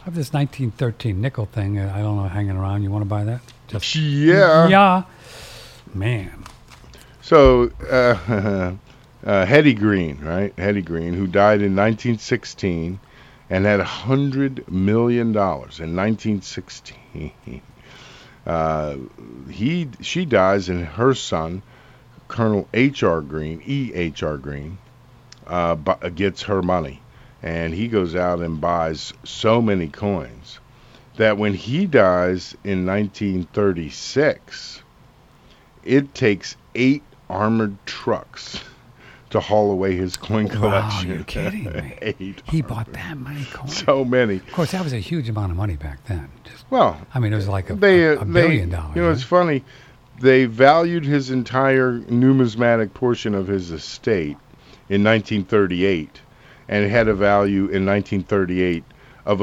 have this 1913 nickel thing. I don't know, hanging around. You want to buy that? Yeah. Yeah. Man. So, Hetty Green, right? Hetty Green, who died in 1916 and had $100 million in 1916. She dies, and her son, Colonel H.R. Green, E.H.R. Green, gets her money. And he goes out and buys so many coins that when he dies in 1936, it takes 8 armored trucks to haul away his coin collection. Wow, you're kidding me. 8 He bought that many coins. so many. Of course, that was a huge amount of money back then. Well, I mean, it was like a $1 billion. You know, it's funny. They valued his entire numismatic portion of his estate in 1938, and it had a value in 1938 of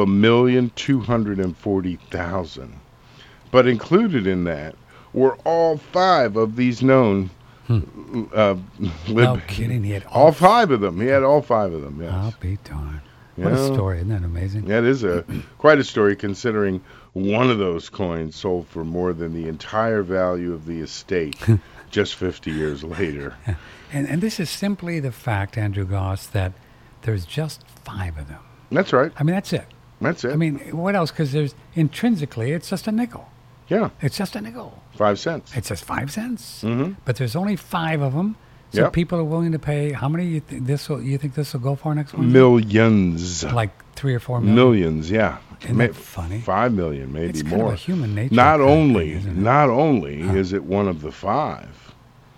$1,240,000. But included in that were all 5 of these known. No kidding. He had all 5 of them. He had all 5 of them. Yes. I'll be darned. What a story! Isn't that amazing? That is quite a story, considering one of those coins sold for more than the entire value of the estate just 50 years later. And this is simply the fact, Andrew Goss, that there's just 5 of them. That's right. I mean, that's it. That's it. I mean, what else? Because there's intrinsically, it's just a nickel. Yeah. It's just a nickel. 5 cents. It's just 5 cents. Mm-hmm. But there's only 5 of them. So Yep. people are willing to pay. How many you think this will go for next one? Millions. Like 3 or 4 million. Millions, yeah. Isn't that funny? 5 million, maybe It's more. kind of a human nature. Not kind of only thing, isn't it? not only is it one of the 5,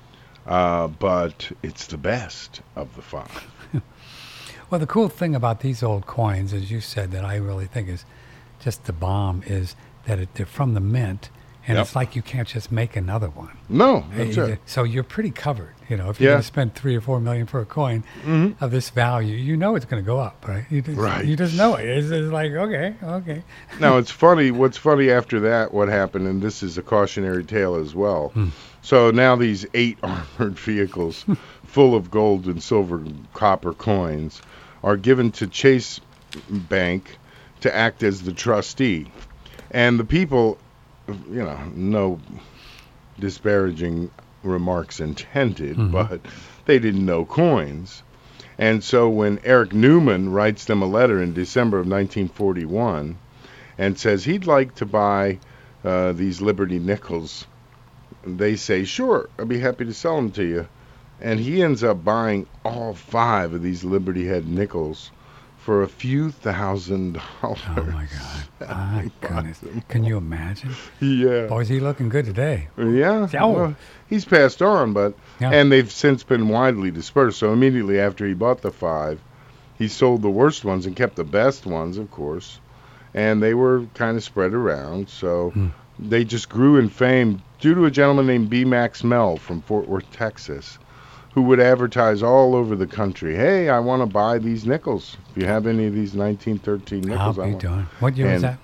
but it's the best of the 5. Well, the cool thing about these old coins, as you said, that I really think is just the bomb, is that they're from the mint, and Yep. it's like you can't just make another one. No, that's it. So you're pretty covered. You know, if you're Yeah. going to spend 3 or 4 million for a coin of this value, you know it's going to go up, right? You just know it. It's like, okay. Now, it's funny. What's funny after that, what happened, and this is a cautionary tale as well. So now these 8 armored vehicles full of gold and silver and copper coins are given to Chase Bank to act as the trustee. And the people, you know, no disparaging remarks intended, but they didn't know coins. And so when Eric Newman writes them a letter in December of 1941 and says he'd like to buy these Liberty nickels, they say, sure, I'll be happy to sell them to you. And he ends up buying all 5 of these Liberty Head nickels for a few $1,000s. Oh, my God. My goodness. Can you imagine? Yeah. Boy, is he looking good today. Yeah. Oh. Well, he's passed on, and they've since been widely dispersed. So immediately after he bought the 5, he sold the worst ones and kept the best ones, of course. And they were kind of spread around. So they just grew in fame due to a gentleman named B. Max Mell from Fort Worth, Texas, who would advertise all over the country, hey, I want to buy these nickels. If you have any of these 1913 nickels, I'll be darned. What year was that?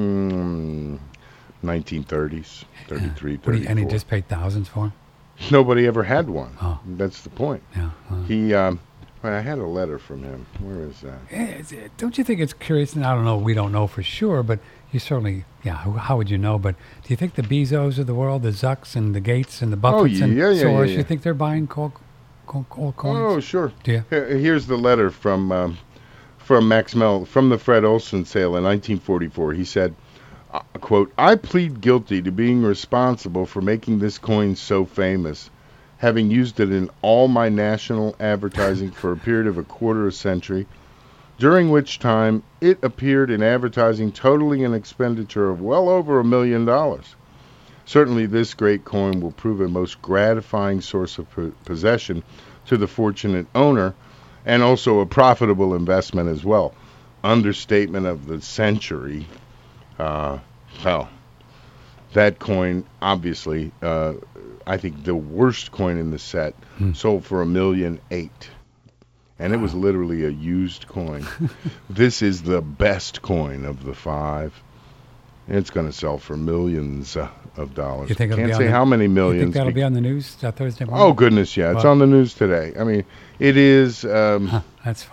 1930s, 33, 34. And he just paid thousands for them? Nobody ever had one. Oh. That's the point. Yeah. He, I had a letter from him. Where is that? Don't you think it's curious? And I don't know, we don't know for sure, but you certainly, how would you know? But do you think the Bezos of the world, the Zucks and the Gates and the Buffetts and Soros, you think they're buying coins? Oh, sure. Do you? Here's the letter from Max Mell from the Fred Olson sale in 1944. He said, quote, I plead guilty to being responsible for making this coin so famous, having used it in all my national advertising for a period of a quarter of a century, during which time it appeared in advertising totaling an expenditure of well over $1 million. Certainly this great coin will prove a most gratifying source of possession to the fortunate owner, and also a profitable investment as well. Understatement of the century. Well, that coin, obviously, I think the worst coin in the set sold for $1.8 million. And it was literally a used coin. This is the best coin of the 5. It's going to sell for millions of dollars. You think Can't say how many millions. You think that'll be on the news Thursday morning? Oh, goodness, yeah. It's on the news today. I mean, it is. That's funny.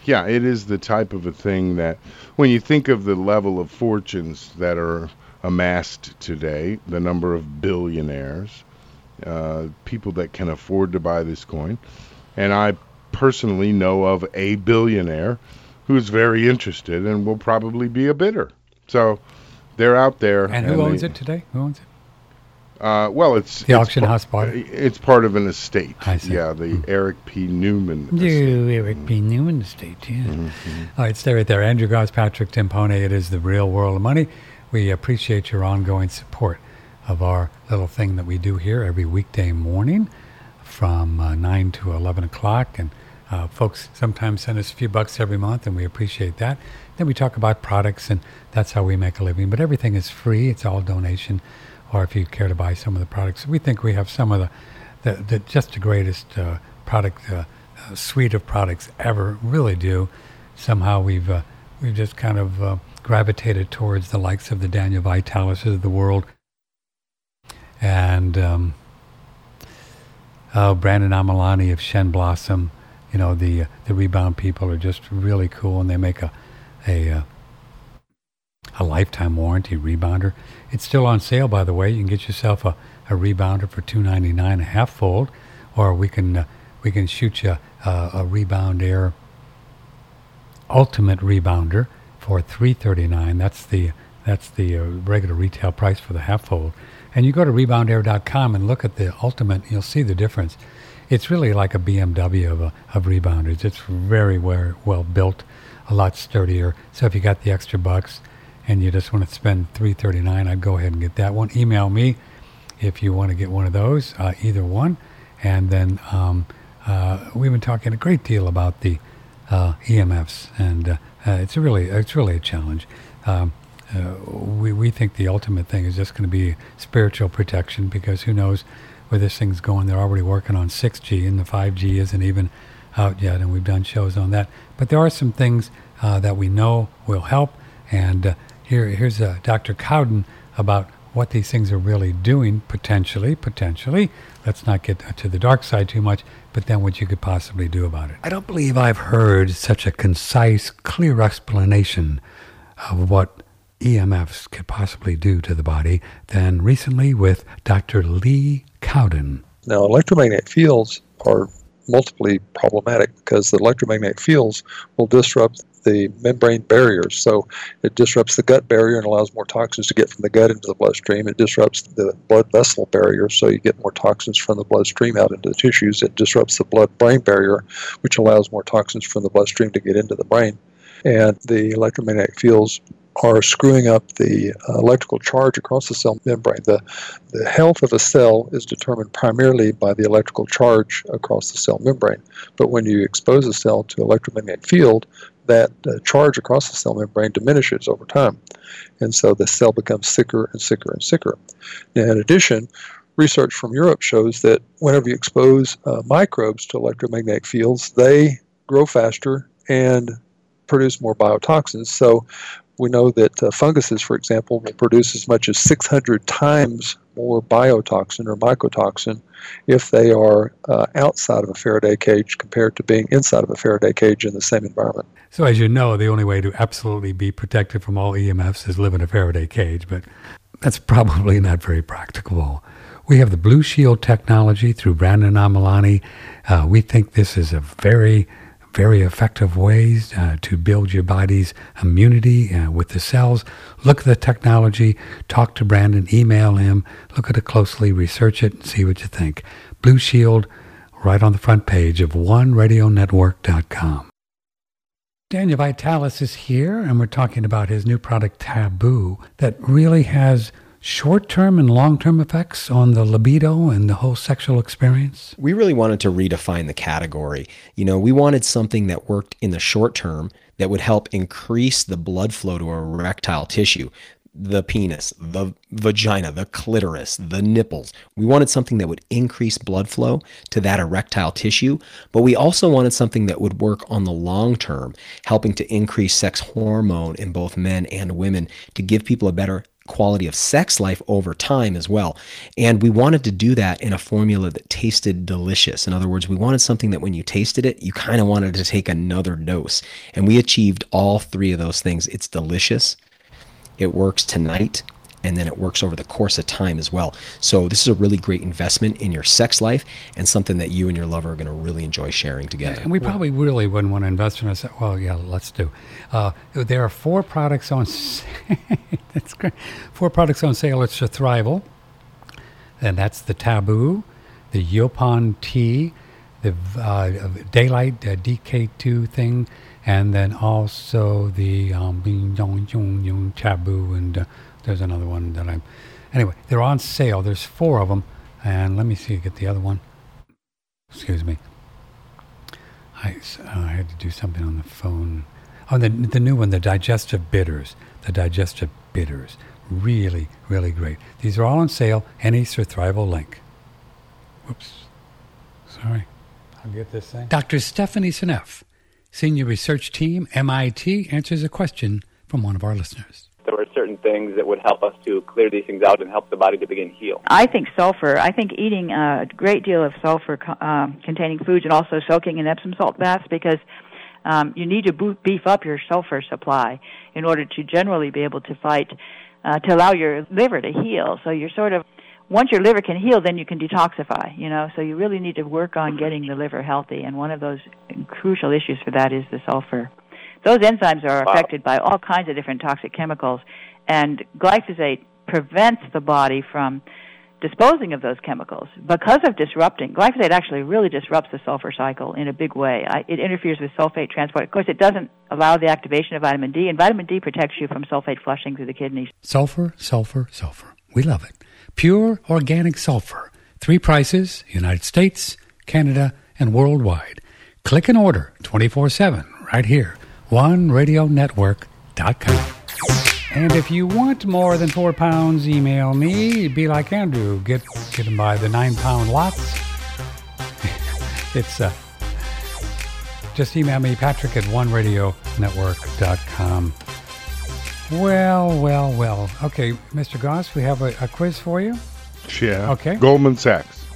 Yeah, it is the type of a thing that when you think of the level of fortunes that are amassed today, the number of billionaires, people that can afford to buy this coin, and I personally know of a billionaire who's very interested and will probably be a bidder. So they're out there. And who owns it today? Who owns it? Well, it's the auction house bought it. It's part of an estate. I see. Yeah, the Eric P. Newman estate. Eric P. Newman estate. Yeah. Mm-hmm. All right, stay right there. Andrew Goss, Patrick Timpone. It is The Real World of Money. We appreciate your ongoing support of our little thing that we do here every weekday morning from 9 to 11 o'clock. And folks sometimes send us a few bucks every month, and we appreciate that. Then we talk about products, and that's how we make a living. But everything is free. It's all donation. Or if you care to buy some of the products, we think we have some of the just the greatest product suite of products ever. Really do. Somehow we've just kind of gravitated towards the likes of the Daniel Vitalises of the world, and Brandon Amalani of Shen Blossom. You know, the Rebound people are just really cool, and they make a lifetime warranty rebounder. It's still on sale, by the way. You can get yourself a rebounder for $299 a half fold, or we can shoot you a Rebound Air Ultimate Rebounder for $339. That's the regular retail price for the half fold. And you go to reboundair.com and look at the Ultimate. You'll see the difference. It's really like a BMW of rebounders. It's very well built, a lot sturdier. So if you got the extra bucks and you just want to spend $339, I'd go ahead and get that one. Email me if you want to get one of those, either one. And then we've been talking a great deal about the EMFs, and it's really a challenge. We think the ultimate thing is just going to be spiritual protection, because who knows where this thing's going. They're already working on 6G, and the 5G isn't even out yet, and we've done shows on that. But there are some things that we know will help, and here's Dr. Cowden about what these things are really doing, potentially. Let's not get to the dark side too much, but then what you could possibly do about it. I don't believe I've heard such a concise, clear explanation of what EMFs could possibly do to the body than recently with Dr. Lee Cowden. Now, electromagnetic fields are multiply problematic because the electromagnetic fields will disrupt the membrane barriers. So it disrupts the gut barrier and allows more toxins to get from the gut into the bloodstream. It disrupts the blood vessel barrier, so you get more toxins from the bloodstream out into the tissues. It disrupts the blood-brain barrier, which allows more toxins from the bloodstream to get into the brain. And the electromagnetic fields are screwing up the electrical charge across the cell membrane. The health of a cell is determined primarily by the electrical charge across the cell membrane. But when you expose a cell to electromagnetic field, that charge across the cell membrane diminishes over time. And so the cell becomes sicker and sicker and sicker. Now, in addition, research from Europe shows that whenever you expose microbes to electromagnetic fields, they grow faster and produce more biotoxins. So we know that funguses, for example, will produce as much as 600 times more biotoxin or mycotoxin if they are outside of a Faraday cage compared to being inside of a Faraday cage in the same environment. So as you know, the only way to absolutely be protected from all EMFs is live in a Faraday cage, but that's probably not very practicable. We have the Blue Shield technology through Brandon Amalani. We think this is a very effective ways to build your body's immunity with the cells. Look at the technology, talk to Brandon, email him, look at it closely, research it, and see what you think. Blue Shield, right on the front page of OneRadioNetwork.com. Daniel Vitalis is here, and we're talking about his new product, Taboo, that really has short-term and long-term effects on the libido and the whole sexual experience? We really wanted to redefine the category. We wanted something that worked in the short term that would help increase the blood flow to erectile tissue, the penis, the vagina, the clitoris, the nipples. We wanted something that would increase blood flow to that erectile tissue, but we also wanted something that would work on the long term, helping to increase sex hormone in both men and women to give people a better quality of sex life over time as well. And we wanted to do that in a formula that tasted delicious. In other words, we wanted something that when you tasted it, you kind of wanted to take another dose. And we achieved all three of those things. It's delicious, it works tonight, and then it works over the course of time as well. So this is a really great investment in your sex life and something that you and your lover are going to really enjoy sharing together. And we probably really wouldn't want to invest in ourselves. Well, yeah, let's do. There are 4 products on sale. That's great. 4 products on sale. It's the Thrival, and that's the Taboo, the Yopon Tea, the Daylight DK2 thing, and then also the Taboo, and there's another one that anyway, they're on sale. There's 4 of them. And let me see, get the other one. Excuse me. I had to do something on the phone. Oh, the new one, the Digestive Bitters. The Digestive Bitters. Really, really great. These are all on sale. Any Sir Thrival link. Whoops. Sorry. I'll get this thing. Dr. Stephanie Seneff, Senior Research Team, MIT, answers a question from one of our listeners. There were certain things that would help us to clear these things out and help the body to begin heal. I think sulfur. I think eating a great deal of sulfur-containing foods and also soaking in Epsom salt baths, because you need to beef up your sulfur supply in order to generally be able to fight, to allow your liver to heal. So you're sort of, once your liver can heal, then you can detoxify, So you really need to work on getting the liver healthy, and one of those crucial issues for that is the sulfur. Those enzymes are affected by all kinds of different toxic chemicals, and glyphosate prevents the body from disposing of those chemicals because of disrupting. Glyphosate actually really disrupts the sulfur cycle in a big way. It interferes with sulfate transport. Of course, it doesn't allow the activation of vitamin D, and vitamin D protects you from sulfate flushing through the kidneys. Sulfur, sulfur, sulfur. We love it. Pure organic sulfur. 3 prices, United States, Canada, and worldwide. Click and order 24/7 right here. OneRadioNetwork.com. And if you want more than 4 pounds, email me. Be like Andrew. Get them by the 9-pound lots. It's just email me, Patrick at OneRadioNetwork.com. Well. Okay, Mr. Goss, we have a quiz for you. Yeah. Okay. Goldman Sachs.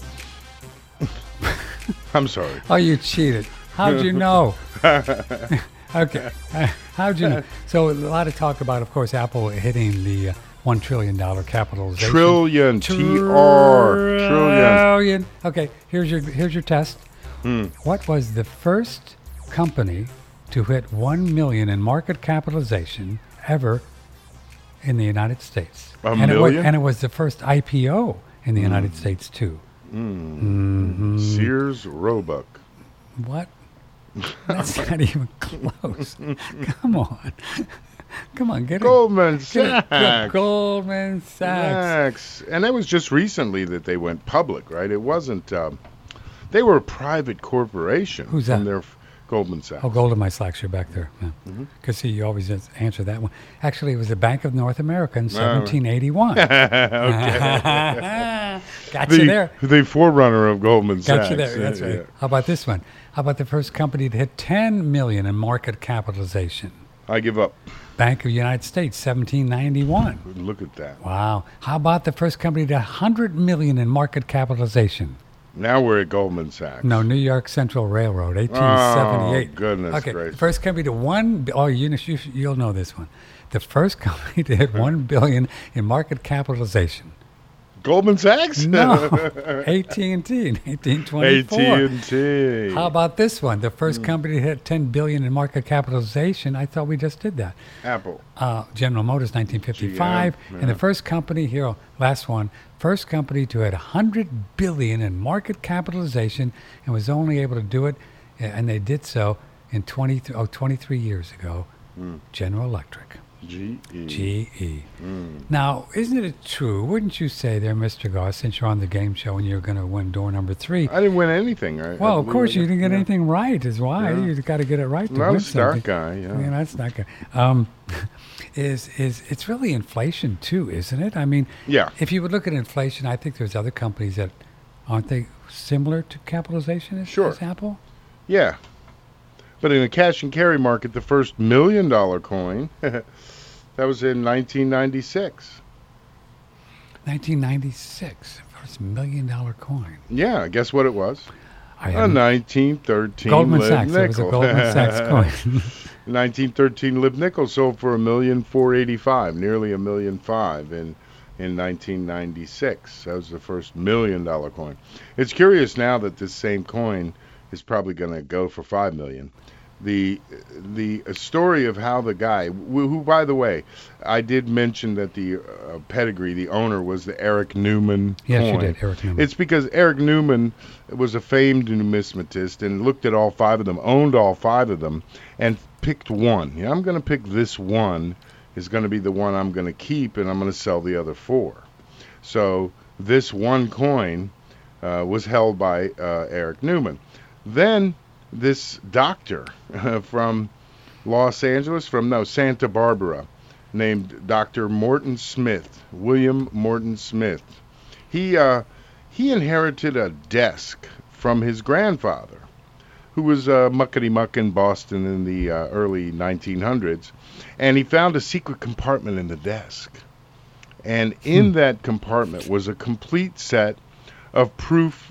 I'm sorry. Oh, you cheated. How'd you know? Okay. How'd you know? So a lot of talk about, of course, Apple hitting the $1 trillion capitalization. Trillion. Trillion. Okay, here's your test. What was the first company to hit 1 million in market capitalization ever in the United States? Million? It was the first IPO in the United States, too. Sears Roebuck. What? That's not even close. Come on, get Goldman Sachs. Goldman Sachs. And that was just recently that they went public, right? It wasn't. They were a private corporation. Who's that? Goldman Sachs. Oh, Goldman Sachs, you're back there. Because see, you always answer that one. Actually, it was the Bank of North America in 1781. Got you there. The forerunner of Goldman Sachs. Got you there. That's right. Yeah. How about this one? How about the first company to hit 10 million in market capitalization? I give up. Bank of the United States, 1791. Look at that. Wow. How about the first company to 100 million in market capabilization? Now we're at Goldman Sachs. No, New York Central Railroad, 1878. Oh, goodness okay, gracious. The first company to you'll know this one. The first company to hit 1 billion in market capitalization. Goldman Sachs? No, AT&T in 1824. AT&T. How about this one? The first company to hit 10 billion in market capitalization. I thought we just did that. Apple. General Motors, 1955. GM, yeah. And the first company here, last one, first company to hit 100 billion in market capitalization and was only able to do it, and they did so in 23 years ago, General Electric. GE. Now, isn't it true, wouldn't you say there, Mr. Goss, since you're on the game show and you're going to win door number 3? I didn't win anything, right? Well, of course, you didn't get anything right, is why. Yeah. You've got to get it right to not win a star something. Guy, yeah. That's not good. It's really inflation, too, isn't it? I mean, yeah. If you would look at inflation, I think there's other companies that, aren't they similar to capitalization as Apple? Yeah. But in the cash and carry market, the first $1 million coin, that was in 1996. 1996, first $1 million coin. Yeah, guess what it was? I A haven't- 1913 Goldman Lib Sachs. nickel. It was a Goldman Sachs coin. 1913 Lib nickel sold for $1,485,000, nearly $1,500,000 in 1996. That was the first $1 million coin. It's curious now that this same coin is probably going to go for $5 million. The story of how the guy, who by the way, I did mention that the pedigree, the owner was the Eric Newman Yes, coin. you did, Eric Newman. It's because Eric Newman was a famed numismatist and looked at all 5 of them, owned all 5 of them, and picked one. Yeah, I'm going to pick this one. Is going to be the one I'm going to keep, and I'm going to sell the other 4. So this one coin was held by Eric Newman. Then this doctor from Los Angeles, Santa Barbara, named Dr. Morton Smith, William Morton Smith. He inherited a desk from his grandfather, who was muckety-muck in Boston in the early 1900s, and he found a secret compartment in the desk. And in that compartment was a complete set of proof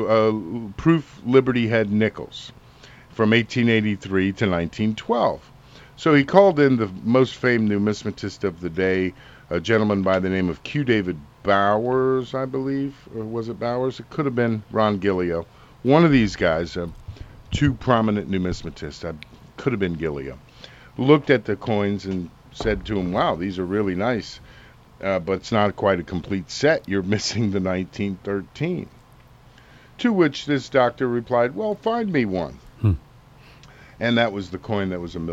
Liberty Head nickels from 1883 to 1912. So he called in the most famed numismatist of the day, a gentleman by the name of Q. David Bowers, I believe. Or was it Bowers? It could have been Ron Gillio. One of these guys, 2 prominent numismatists, could have been Gillio, looked at the coins and said to him, wow, these are really nice, but it's not quite a complete set. You're missing the 1913. To which this doctor replied, well, find me one. And that was the coin that was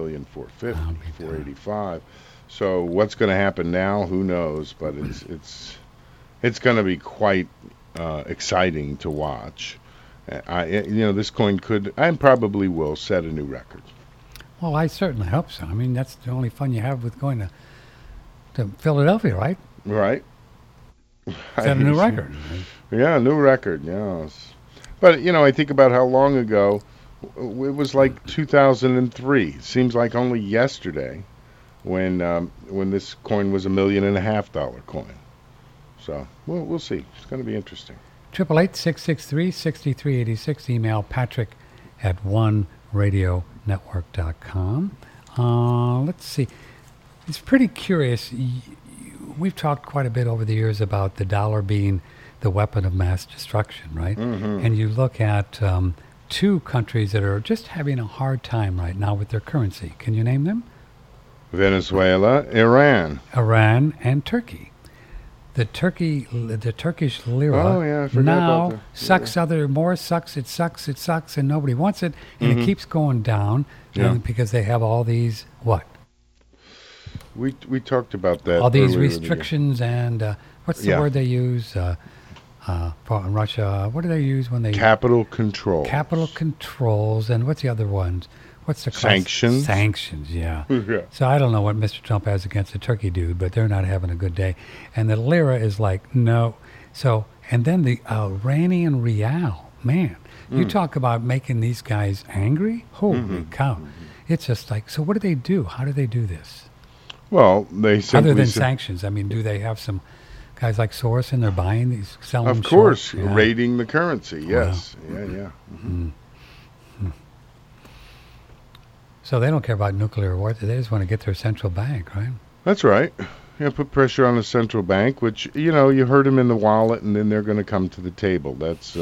$1,485,000. So what's going to happen now? Who knows? But it's going to be quite exciting to watch. This coin could and probably will set a new record. Well, I certainly hope so. I mean, that's the only fun you have with going to Philadelphia, right? Right. Set a new record. Yeah, new record. Yes. But I think about how long ago. It was like 2003. It seems like only yesterday when this coin was $1.5 million coin. So we'll see. It's going to be interesting. 888-663-6386. Email patrick@oneradionetwork.com. Let's see. It's pretty curious. We've talked quite a bit over the years about the dollar being the weapon of mass destruction, right? Mm-hmm. And you look at 2 countries that are just having a hard time right now with their currency. Can you name them? Venezuela, Iran, and Turkey. The Turkish lira now sucks, and nobody wants it, and it keeps going down because they have all these what? We talked about that. All these restrictions and what's the word they use? In Russia, what do they use when they... Capital control. Capital controls, and what's the other ones? What's the... Sanctions. Sanctions, yeah. So I don't know what Mr. Trump has against the Turkey dude, but they're not having a good day. And the lira is like, no. So, and then the Iranian rial, man. You talk about making these guys angry? Holy cow. It's just like, so what do they do? How do they do this? Well, they simply... Other than sanctions, I mean, do they have some... guys like Soros and they're buying these, selling them Of course, short? raiding the currency, yes. Wow. Yeah. So they don't care about nuclear war. They just want to get their central bank, right? That's right. Put pressure on the central bank, which, you hurt them in the wallet, and then they're going to come to the table. That's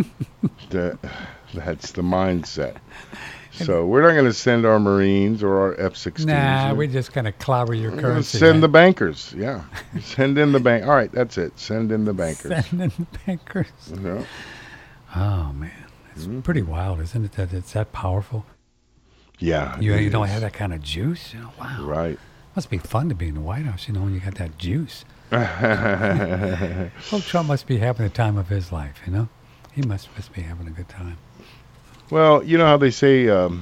that's the mindset. So we're not going to send our Marines or our F-16s. Nah, we're just going to clobber your currency. Send the bankers, yeah. Send in the bank. All right, that's it. Send in the bankers. Send in the bankers. Yeah. Oh, man. It's pretty wild, isn't it, that it's that powerful? Yeah. You don't have that kind of juice? Wow. Right. Must be fun to be in the White House, when you got that juice. Well, Trump must be having the time of his life, He must be having a good time. Well, you know how they say the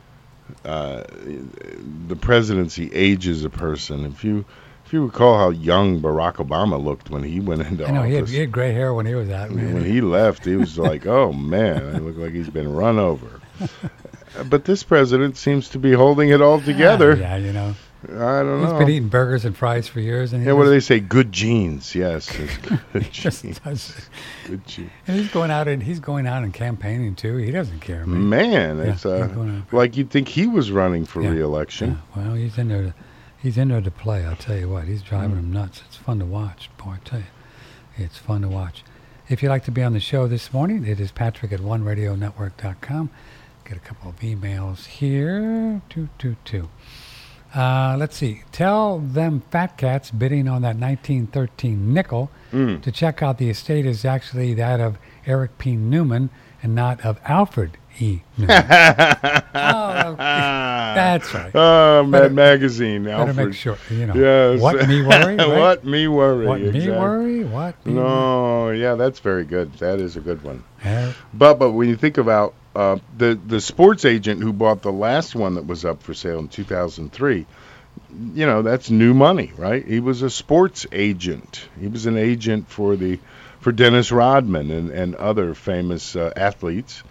presidency ages a person. If you recall how young Barack Obama looked when he went into office. He had gray hair when he was out. When he left, he was like, oh, man, it looked like he's been run over. But this president seems to be holding it all together. Yeah, I don't He's know. been eating burgers and fries for years, and Yeah, what do they say? Good genes. Yes, it's good just genes. does it. Good genes. And he's going out and campaigning too. He doesn't care, man. Man, Yeah, it's he's going out. like you'd think he was running for Yeah, re-election. Yeah, well, he's in there. He's in there to play. I'll tell you what. He's driving him nuts. It's fun to watch, boy. I tell you, it's fun to watch. If you'd like to be on the show this morning, it is Patrick at OneRadioNetwork.com. Get a couple of emails here. Let's see. Tell them fat cats bidding on that 1913 nickel to check out the estate is actually that of Eric P. Newman and not of Alfred E. Newman. Oh, that's right. Oh, Better- Mad Magazine, Better Alfred. make sure, you know. Yes. What me worry, right? What me worry. What exactly. me worry? What me worry? No, yeah, that's very good. That is a good one. Yeah. But when you think about the sports agent who bought the last one that was up for sale in 2003, you know, that's new money, right? He was a sports agent. He was an agent for Dennis Rodman and other famous athletes.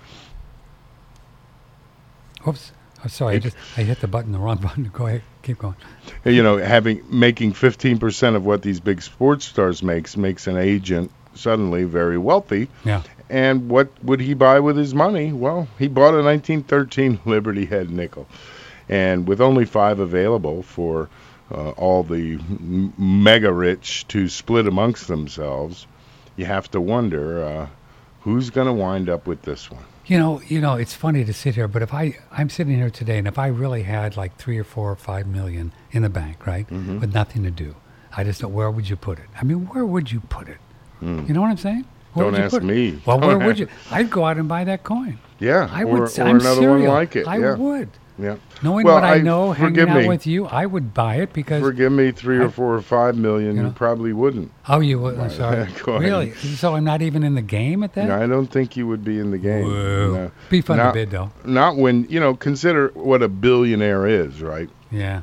Oops. Oh, sorry, I hit the wrong button. Go ahead, keep going. You know, making 15% of what these big sports stars makes an agent suddenly very wealthy. Yeah. And what would he buy with his money? Well, he bought a 1913 Liberty Head nickel. And with only 5 available for all the mega rich to split amongst themselves, you have to wonder who's going to wind up with this one. You know, it's funny to sit here, but if I'm sitting here today, and if I really had like 3 or 4 or 5 million in the bank, right, with nothing to do, I just don't. Where would you put it? I mean, where would you put it? You know what I'm saying? Where Don't would you ask put it? me. Well, where would you? I'd go out and buy that coin. Yeah, I or would. I'm another serious. one like it. I yeah. would. Yeah. Knowing Well, what I know, hanging forgive out me. with you, I would buy it because. Forgive me, 3 or 4 or 5 million, You know. you probably wouldn't. Oh, you would. I'm sorry. Go ahead. Really? So I'm not even in the game at that? No, I don't think you would be in the game. Whoa. No. Be fun to Not- bid, though. Not when, consider what a billionaire is, right? Yeah.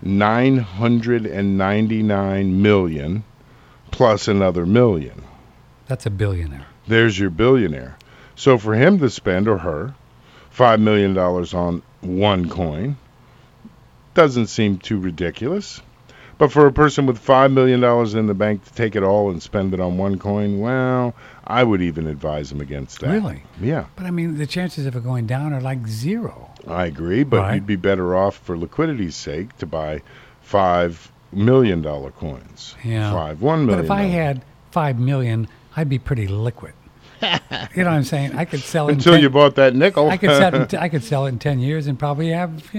999 million plus another million. That's a billionaire. There's your billionaire. So for him to spend, or her, $5 million on one coin doesn't seem too ridiculous. But for a person with $5 million in the bank to take it all and spend it on one coin, well, I would even advise him against that. Really? Yeah, But I mean, the chances of it going down are like 0. I agree. But Right. you'd be better off, for liquidity's sake, to buy $5 million coins. Yeah. $1 million. But if I had 5 million, I'd be pretty liquid. You know what I'm saying? I could sell it Until you bought that nickel. I could sell it in 10 years and probably have,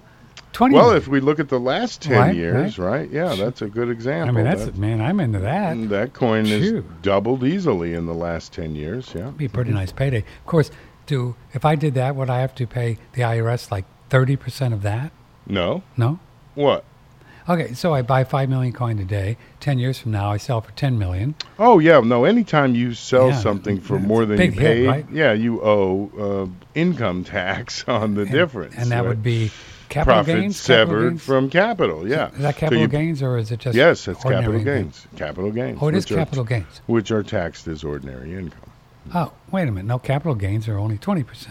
20 Well, million. if we look at the last 10 Right, years, right? Yeah, that's a good example. I mean, man, I'm into that. That coin has Phew. doubled easily in the last 10 years, yeah. Be a pretty nice payday. Of course, if I did that, would I have to pay the IRS like 30% of that? No? No? What? Okay, so I buy 5 million coin today. 10 years from now, I sell for 10 million. Oh, yeah, no, anytime you sell Yeah, something for it's more a than you big hit, paid, right? yeah, you owe income tax on the difference. And that right? would be capital profit gains? Capital severed gains? from capital, yeah. Is that So capital you- gains or is it just Yes, it's ordinary capital income? gains. Capital gains. Oh, it is which are- capital gains. Which are taxed as ordinary income. Oh, wait a minute. No, capital gains are only 20%,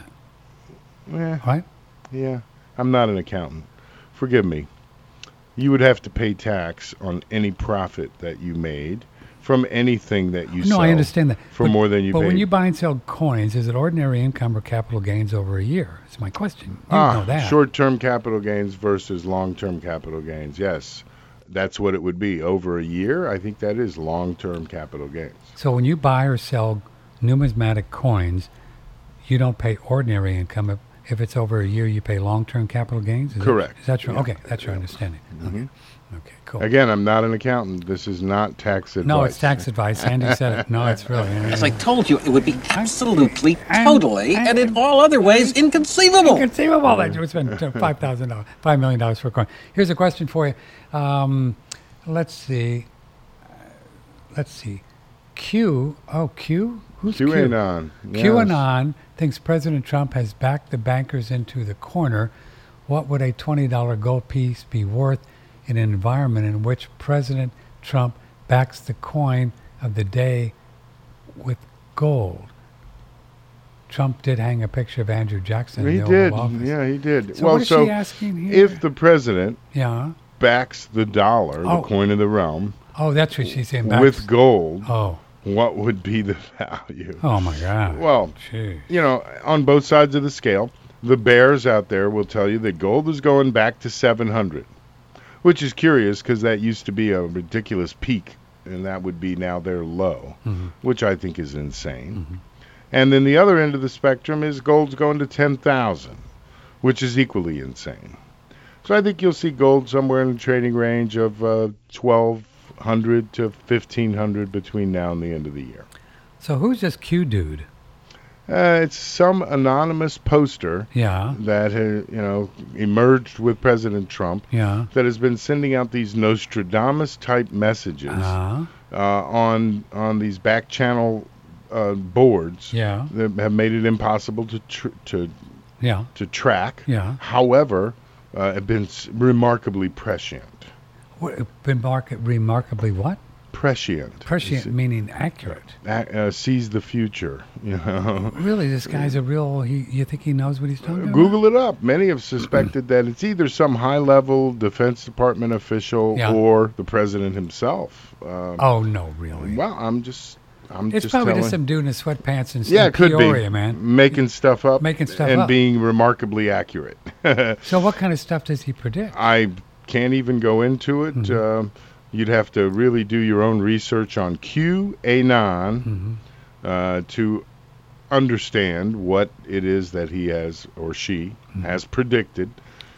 Yeah, right? yeah. I'm not an accountant. Forgive me. You would have to pay tax on any profit that you made from anything that you No, sell. I understand that. For more than you But paid. when you buy and sell coins, is it ordinary income or capital gains over a year? That's my question. You know that. Short-term capital gains versus long-term capital gains. Yes, that's what it would be. Over a year, I think that is long-term capital gains. So when you buy or sell numismatic coins, you don't pay ordinary income. If it's over a year, you pay long-term capital gains? Correct. Is that true? Yeah. Okay, that's your understanding. Okay, cool. Again, I'm not an accountant. This is not tax advice. No, it's tax advice. Sandy said it. No, it's really. As I told you, it would be absolutely, and- totally, and in all other ways inconceivable. Inconceivable that you would spend $5 million for a coin. Here's a question for you. Let's see. Q. Who's Q? QAnon. Yes. QAnon thinks President Trump has backed the bankers into the corner. What would a $20 gold piece be worth in an environment in which President Trump backs the coin of the day with gold? Trump did hang a picture of Andrew Jackson in He the did. Oval Office. Yeah, he did. So well, what is so she asking here? if the president Yeah. backs the dollar, Oh. the coin of the realm, Oh, that's what she's saying. with gold, Oh. what would be the value? Oh, my God. Well, Gee. you know, on both sides of the scale, the bears out there will tell you that gold is going back to 700, which is curious because that used to be a ridiculous peak, and that would be now their low, which I think is insane. And then the other end of the spectrum is gold's going to 10,000, which is equally insane. So I think you'll see gold somewhere in the trading range of 1,200 to 1,500 between now and the end of the year. So who's this Q dude? It's some anonymous poster Yeah. that emerged with President Trump Yeah. that has been sending out these Nostradamus-type messages on these back channel boards Yeah. that have made it impossible to Yeah. track. Yeah. However, have been remarkably prescient. Remarkably what? Prescient. Prescient meaning accurate. Sees the future. You know. Really, this guy's a real. You think he knows what he's talking about? Google it up. Many have suspected that it's either some high-level Defense Department official or the president himself. Oh no, really? Well, I'm just It's probably just some dude in his sweatpants in it could Peoria, be. man. Making stuff up. And being remarkably accurate. So what kind of stuff does he predict? I can't even go into it. You'd have to really do your own research on QAnon to understand what it is that he has or she has predicted.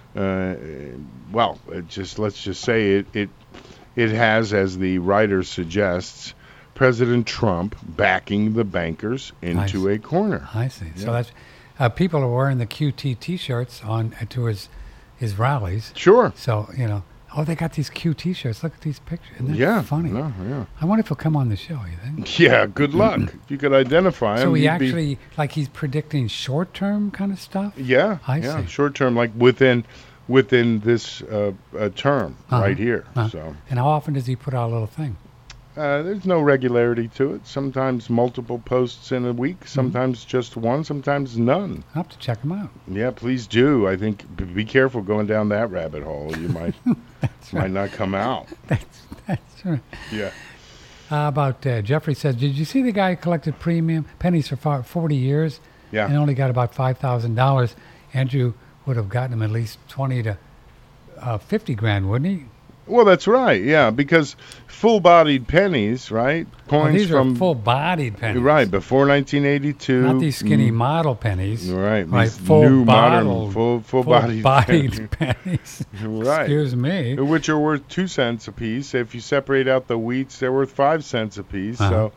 Well, let's just say it has, as the writer suggests, President Trump backing the bankers into a corner. I see. Yeah. So that's people are wearing the QT T-shirts on to his rallies. Sure. So they got these Q T-shirts. Look at these pictures. Isn't that Yeah. funny? No, yeah. I wonder if he'll come on the show. You think? Yeah. Good luck. If you could identify him. So he he'd actually he's predicting short-term kind of stuff. Yeah. I see. Short term, like within this term right here. So. And how often does he put out a little thing? There's no regularity to it. Sometimes multiple posts in a week, sometimes just one, sometimes none. I'll have to check him out. Yeah, please do. I think be careful going down that rabbit hole. You might might not come out. That's right. Yeah. About Jeffrey says, did you see the guy who collected premium pennies for 40 years? Yeah. And only got about $5,000. Andrew would have gotten him at least 20 to 50 grand, wouldn't he? Well, that's right. Yeah, because full-bodied pennies, right? Coins these from are full-bodied pennies. Right, before 1982. Not these skinny model pennies. Right. Right. These new modern full-bodied pennies. Right. Excuse me. Which are worth 2 cents a piece. If you separate out the wheats, they're worth 5 cents a piece. So,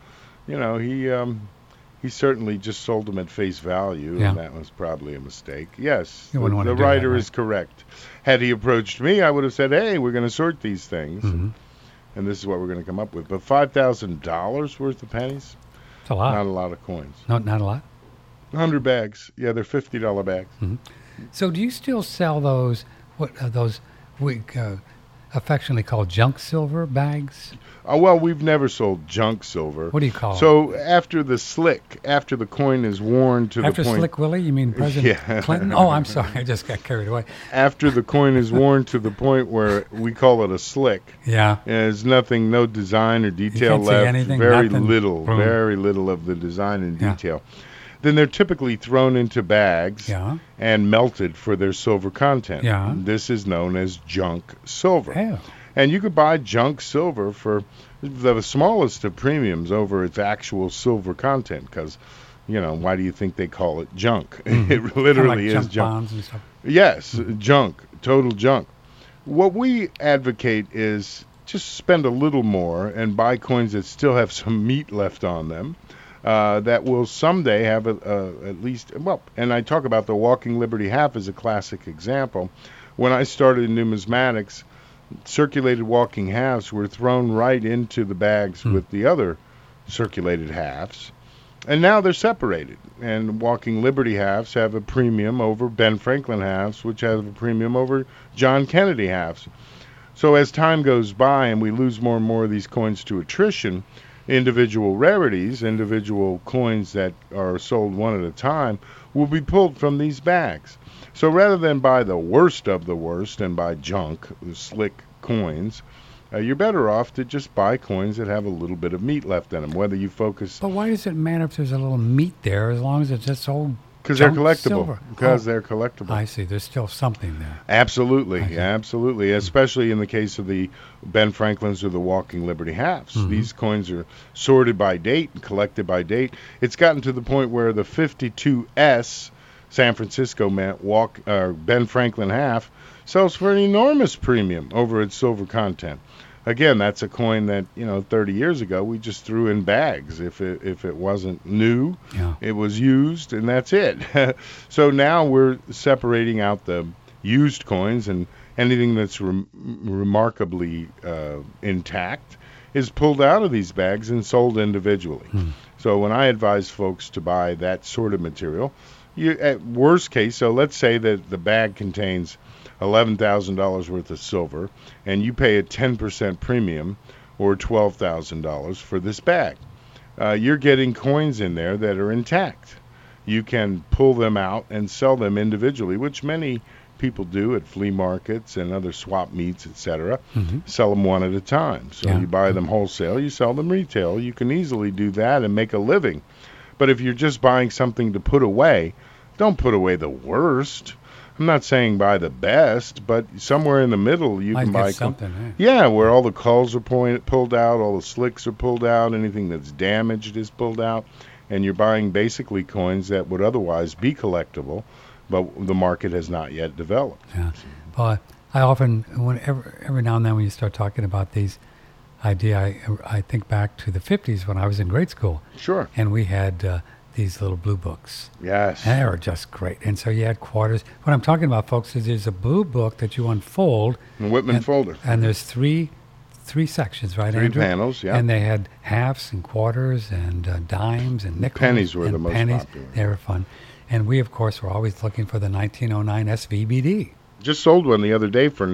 he certainly just sold them at face value, and that was probably a mistake. Yes, the writer is correct. Had he approached me, I would have said, hey, we're going to sort these things, and this is what we're going to come up with. But $5,000 worth of pennies? It's a lot. Not a lot of coins. Not a lot? 100 bags. Yeah, they're $50 bags. So do you still sell those, those we affectionately called junk silver bags? Well, we've never sold junk silver. What do you call it? So after the coin is worn to the point... After Slick Willie? You mean President Clinton? Oh, I'm sorry. I just got carried away. After the coin is worn to the point where we call it a slick. Yeah. There's no design or detail left. very nothing. Very little of the design and detail. Then they're typically thrown into bags and melted for their silver content. Yeah. This is known as junk silver. Oh. And you could buy junk silver for the smallest of premiums over its actual silver content because, why do you think they call it junk? It literally is junk. Bonds and stuff. Yes, junk, total junk. What we advocate is just spend a little more and buy coins that still have some meat left on them. That will someday have at least, and I talk about the Walking Liberty half as a classic example. When I started in numismatics, circulated walking halves were thrown right into the bags with the other circulated halves, and now they're separated. And Walking Liberty halves have a premium over Ben Franklin halves, which have a premium over John Kennedy halves. So as time goes by and we lose more and more of these coins to attrition, individual rarities, individual coins that are sold one at a time, will be pulled from these bags. So rather than buy the worst of the worst and buy junk, the slick coins, you're better off to just buy coins that have a little bit of meat left in them, whether you focus... But why does it matter if there's a little meat there as long as it's just old Because they're junk collectible. silver? Because Oh, they're collectible. I see. There's still something there. Absolutely, I see. absolutely. Especially in the case of the Ben Franklins or the Walking Liberty halves. Mhm. These coins are sorted by date and collected by date. It's gotten to the point where the 52S San Francisco Ben Franklin half sells for an enormous premium over its silver content. Again, that's a coin that 30 years ago we just threw in bags. If it wasn't new, Yeah. it was used, and that's it. So now we're separating out the used coins, and anything that's remarkably intact is pulled out of these bags and sold individually. So when I advise folks to buy that sort of material, at worst case, so let's say that the bag contains $11,000 worth of silver, and you pay a 10% premium, or $12,000 for this bag. You're getting coins in there that are intact. You can pull them out and sell them individually, which many people do at flea markets and other swap meets, etc. Sell them one at a time. So Yeah. you buy them wholesale, you sell them retail. You can easily do that and make a living. But if you're just buying something to put away, don't put away the worst. I'm not saying buy the best, but somewhere in the middle you Might can get buy something, eh? Yeah, where all the culls are pulled out, all the slicks are pulled out, anything that's damaged is pulled out, and you're buying basically coins that would otherwise be collectible, but the market has not yet developed. Yeah. Well, I often, every now and then when you start talking about these ideas, I think back to the 50s when I was in grade school. Sure. And we had these little blue books. Yes. And they were just great. And so you had quarters. What I'm talking about, folks, is there's a blue book that you unfold. The Whitman folder. And there's three sections, right, Three Andrew? panels, yeah. And they had halves and quarters and dimes and nickels. Pennies were and the most pennies. popular. They were fun. And we, of course, were always looking for the 1909 SVBD. Just sold one the other day for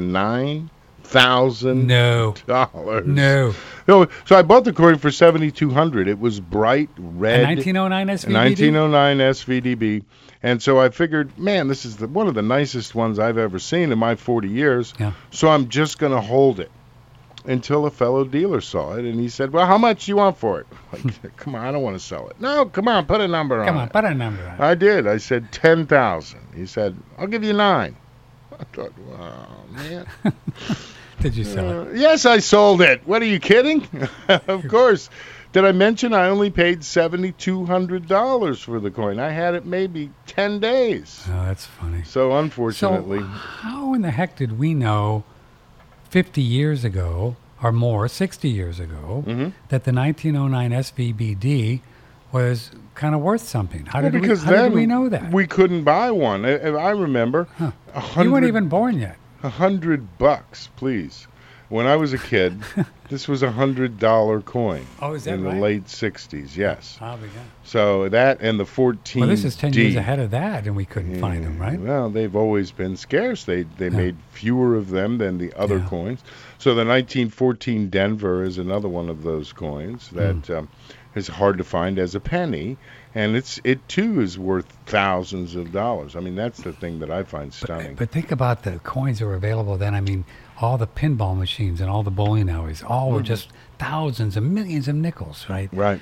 $9,000. No. No. No, so I bought the coin for $7,200. It was bright red. A 1909 SVBD? 1909 SVDB. And so I figured, man, this is one of the nicest ones I've ever seen in my 40 years. Yeah. So I'm just going to hold it until a fellow dealer saw it. And he said, well, how much do you want for it? Like, come on, I don't want to sell it. No, come on, put a number on it. Come on, put a number on it. I did. I said $10,000. He said, I'll give you $9,000. I thought, wow, man. Did you sell it? Yes, I sold it. What, are you kidding? Of course. Did I mention I only paid $7,200 for the coin? I had it maybe 10 days. Oh, that's funny. So unfortunately, So how in the heck did we know 50 years ago or more, 60 years ago, that the 1909 SVBD was kind of worth something? How did we know that? We couldn't buy one. I remember. You weren't even born yet. $100, please. When I was a kid, this was $100 coin. Oh, is that in right? the late 60s, yes. I'll be done. So that and the 14D. Well, this is 10 years ahead of that, and we couldn't find them, right? Well, they've always been scarce. They made fewer of them than the other coins. So the 1914 Denver is another one of those coins that is hard to find as a penny, and it too is worth thousands of dollars. I mean, that's the thing that I find stunning. But think about the coins that were available then. I mean, all the pinball machines and all the bowling alleys, all were just thousands and millions of nickels, right? Right.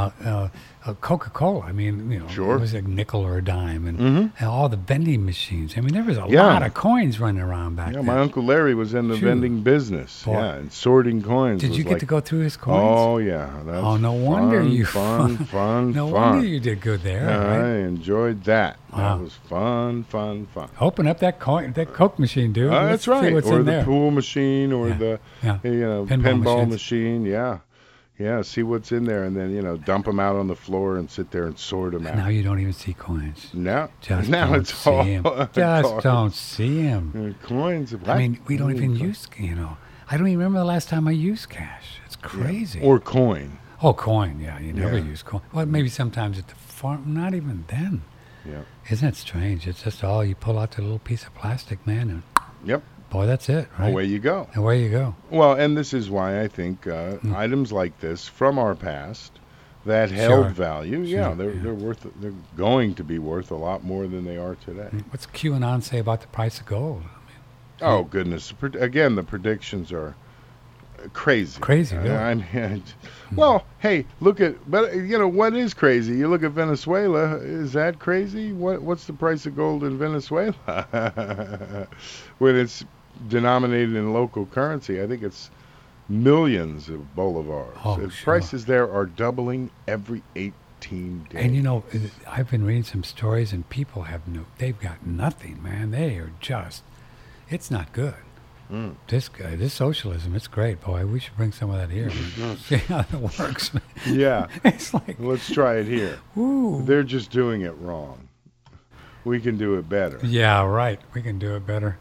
Coca-Cola, I mean, it was a nickel or a dime, and all the vending machines. I mean, there was a lot of coins running around back then. My Uncle Larry was in the vending business, and sorting coins. Did you get to go through his coins? Oh, yeah. That's no wonder you fun. No wonder you did good there. I Right? enjoyed that. Wow. That was fun. Open up that Coke machine, dude. That's Let's see right. what's Or in the there. pool machine, or the pinball machine. Yeah. See what's in there, and then dump them out on the floor and sit there and sort them out. Now you don't even see coins. No, Just now don't it's see all him. cards. Just don't see him. Coins. I mean, we don't even use. I don't even remember the last time I used cash. It's crazy. Or coin. Oh, coin. Yeah, you never use coin. Well, maybe sometimes at the farm. Not even then. Yeah. Isn't it strange? It's just you pull out the little piece of plastic, man, and Yep. boy, that's it, right? Away you go. Away you go. Well, and this is why I think items like this from our past that held value, they're going to be worth a lot more than they are today. What's QAnon say about the price of gold? Oh goodness! Again, the predictions are crazy. Crazy, really. I mean, well, hey, look at, but you know what is crazy? You look at Venezuela. Is that crazy? What's the price of gold in Venezuela when it's denominated in local currency? I think it's millions of bolivars. Oh, The sure. prices there are doubling every 18 days. And you know, I've been reading some stories, and people they've got nothing, man. They are just, it's not good. This socialism, it's great, boy. We should bring some of that here. See how it works. Yeah, It's like, let's try it here. ooh. They're just doing it wrong. We can do it better. Yeah, right. We can do it better.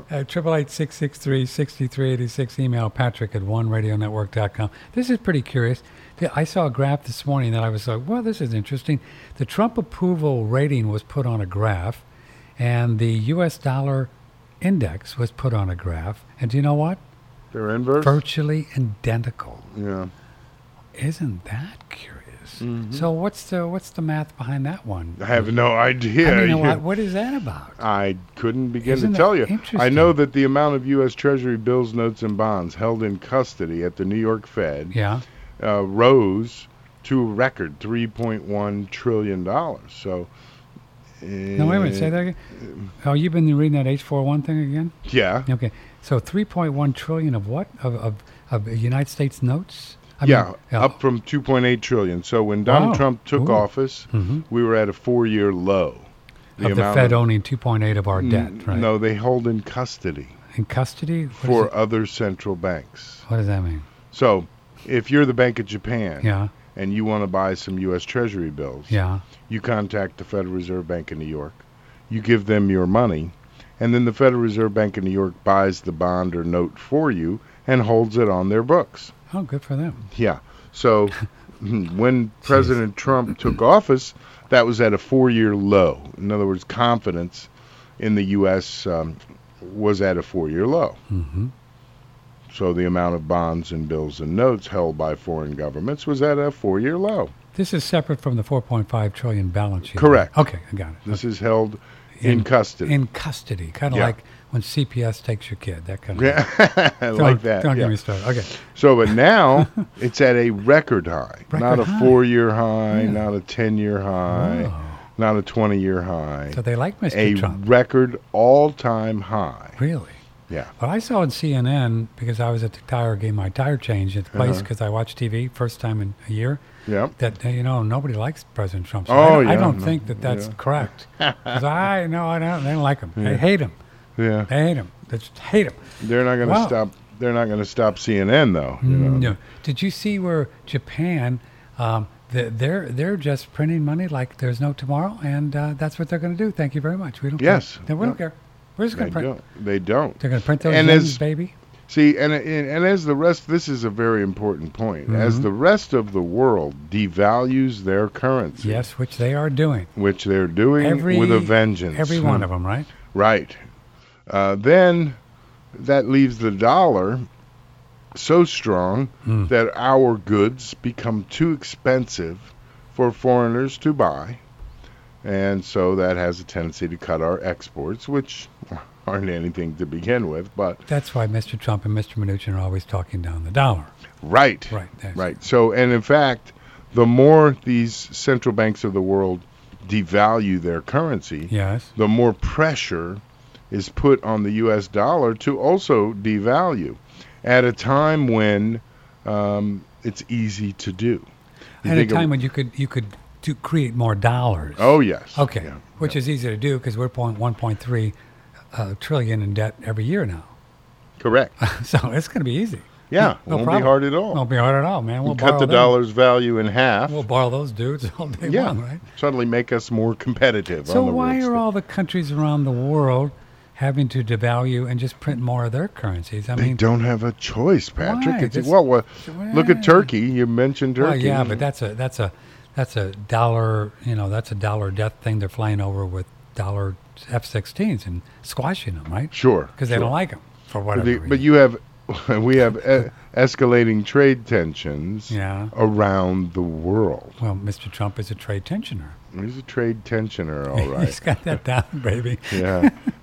888-663-6386. Email Patrick at oneradionetwork.com. This is pretty curious. I saw a graph this morning that I was like, well, this is interesting. The Trump approval rating was put on a graph, and the U.S. dollar index was put on a graph. And do you know what? They're inverse? Virtually identical. Yeah. Isn't that curious? So what's the math behind that one? I have no idea. I mean, Yeah. what is that about? I couldn't begin Isn't to that tell you. I know interesting? that the amount of U.S. Treasury bills, notes, and bonds held in custody at the New York Fed Yeah. rose to a record $3.1 trillion. So, No, wait a minute. Say that again. Oh, you've been reading that H41 thing again? yeah. Okay. So 3.1 trillion of what? Of United States notes? I Yeah, mean, up from 2.8 trillion. So when Donald Wow. Trump took Ooh. office, we were at a 4-year low. of the Fed owning 2.8 of our debt, right? No, they hold in custody In custody? What is for it? other central banks. What does that mean? So if you're the Bank of Japan Yeah. and you want to buy some U.S. Treasury bills, Yeah. you contact the Federal Reserve Bank of New York. You give them your money, and then the Federal Reserve Bank of New York buys the bond or note for you and holds it on their books. Oh, good for them. Yeah. So when President Trump took office, that was at a 4-year low. In other words, confidence in the U.S. Was at a 4-year low. Mm-hmm. So the amount of bonds and bills and notes held by foreign governments was at a 4-year low. This is separate from the 4.5 trillion balance sheet. Correct. Okay, I got it. This is held in custody. In custody, kind of Yeah. like when CPS takes your kid, that kind of Yeah, like that. Don't yeah. get me started. Okay. So, but now it's at a record high. Not a Record high. 4-year high, Yeah. not a 10-year high, Oh. not a 20-year high. So they like Mr. A Trump. record all-time high. Really? Yeah. Well, I saw on CNN, because I was at the tire game, my tire change at the place, because I watched TV first time in a year, Yeah. that, nobody likes President Trump. So Oh, I yeah, don't no, think that that's yeah. correct. Because I don't like him. They hate him. Yeah. They hate him. They just hate him. They're not going to Wow. stop. They're not going to stop CNN though. You know? No. Did you see where Japan, they're just printing money like there's no tomorrow, and that's what they're going to do. Thank you very much. We don't Yes. care. No, we don't care. We're just They going to print. don't. They don't. They're going to print those And yens, as- baby. See, and as the rest, this is a very important point. As the rest of the world devalues their currency, Yes, which they are doing. which they're doing with a vengeance, Every one of them, right? right? Then that leaves the dollar so strong that our goods become too expensive for foreigners to buy, and so that has a tendency to cut our exports, which aren't anything to begin with, but That's why Mr. Trump and Mr. Mnuchin are always talking down the dollar. right. Right. Right. So, and in fact, the more these central banks of the world devalue their currency, Yes. the more pressure is put on the U.S. dollar to also devalue at a time when it's easy to do. You At a think of- time when you could create more dollars. Oh, yes. Okay. Yeah, Which is easy to do because we're 1.3 trillion in debt every year now. correct. So it's going to be easy. Yeah, No won't problem. be hard at all. Won't be hard at all, man. We'll cut the borrow them. dollar's value in half. We'll borrow those dudes all day yeah, long, right? suddenly make us more competitive. So on the why world are stage. all the countries around the world having to devalue and just print more of their currencies? I They mean, don't have a choice, Patrick. Why? It's This- look at Turkey. You mentioned Turkey. well, yeah, but that's a dollar. That's a dollar death thing. They're flying over with dollar F-16s and squashing them, right? Sure, Because they sure. don't like them for whatever reason. But we have escalating trade tensions Yeah. around the world. Well, Mr. Trump is a trade tensioner. He's a trade tensioner, all right. He's got that down, baby. Yeah.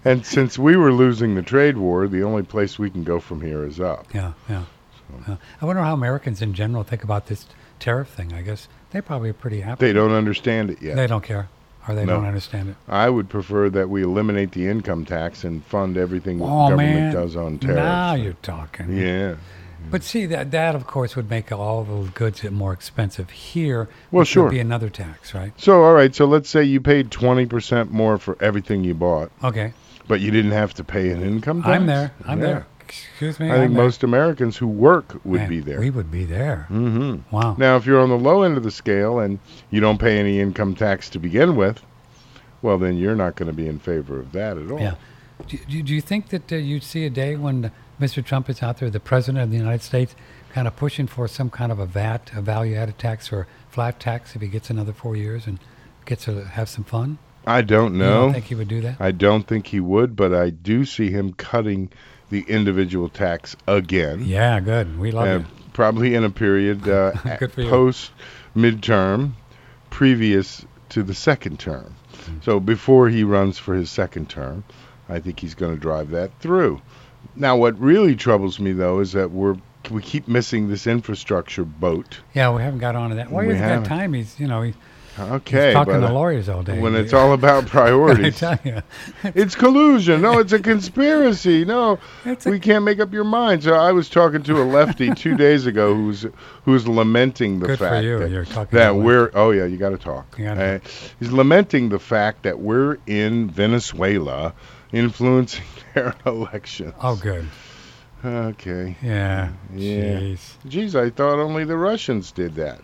And since we were losing the trade war, the only place we can go from here is up. Yeah. I wonder how Americans in general think about this tariff thing. I guess they probably are pretty happy. They don't understand it yet. They don't care, or they No. don't understand it. I would prefer that we eliminate the income tax and fund everything the Oh, government man. does on tariffs. Now you're talking. Yeah. But see, that of course would make all those goods more expensive here. Well, which sure. would be another tax, right? So, all right. So let's say you paid 20% more for everything you bought, Okay. but you didn't have to pay an income tax. I'm there. I'm Yeah. there. Excuse me. I think I'm there. most Americans who work would Man, be there. We would be there. hmm Wow. Now, if you're on the low end of the scale and you don't pay any income tax to begin with, well, then you're not going to be in favor of that at all. Yeah. Do you think that you'd see a day when Mr. Trump is out there, the president of the United States, kind of pushing for some kind of a VAT, a value-added tax or flat tax if he gets another 4 years and gets to have some fun? I don't You know. don't think he would do that? I don't think he would, but I do see him cutting the individual tax again. Yeah, good. We love it. Probably in a period Good for you. post midterm, previous to the second term. Mm-hmm. So before he runs for his second term, I think he's going to drive that through. Now, what really troubles me though is that we keep missing this infrastructure boat. Yeah, we haven't got on to that. Well, We he's got haven't. time. He's Okay, talking but to lawyers all day. when it's all about I priorities, tell you. it's collusion. No, it's a conspiracy. No, It's a- we can't make up your mind. So I was talking to a lefty 2 days ago who's lamenting the Good for fact you. that, You're talking that to a we're. Oh yeah, you got to talk. You gotta He's lamenting the fact that we're in Venezuela, influencing their election. Oh, good. Okay. Yeah. Yeah. Jeez. Geez, I thought only the Russians did that.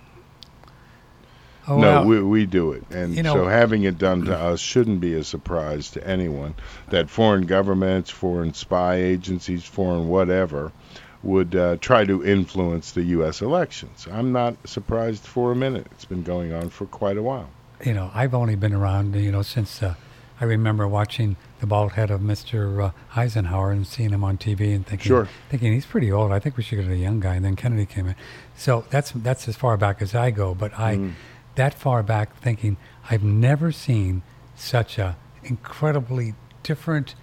Oh, No, well, we do it. And you know- so having it done to us shouldn't be a surprise to anyone that foreign governments, foreign spy agencies, foreign whatever would try to influence the U.S. elections. I'm not surprised for a minute. It's been going on for quite a while. I've only been around, since I remember watching the bald head of Mr. Eisenhower and seeing him on TV and thinking he's pretty old. I think we should get a young guy. And then Kennedy came in. So that's as far back as I go. But that far back thinking, I've never seen such a incredibly different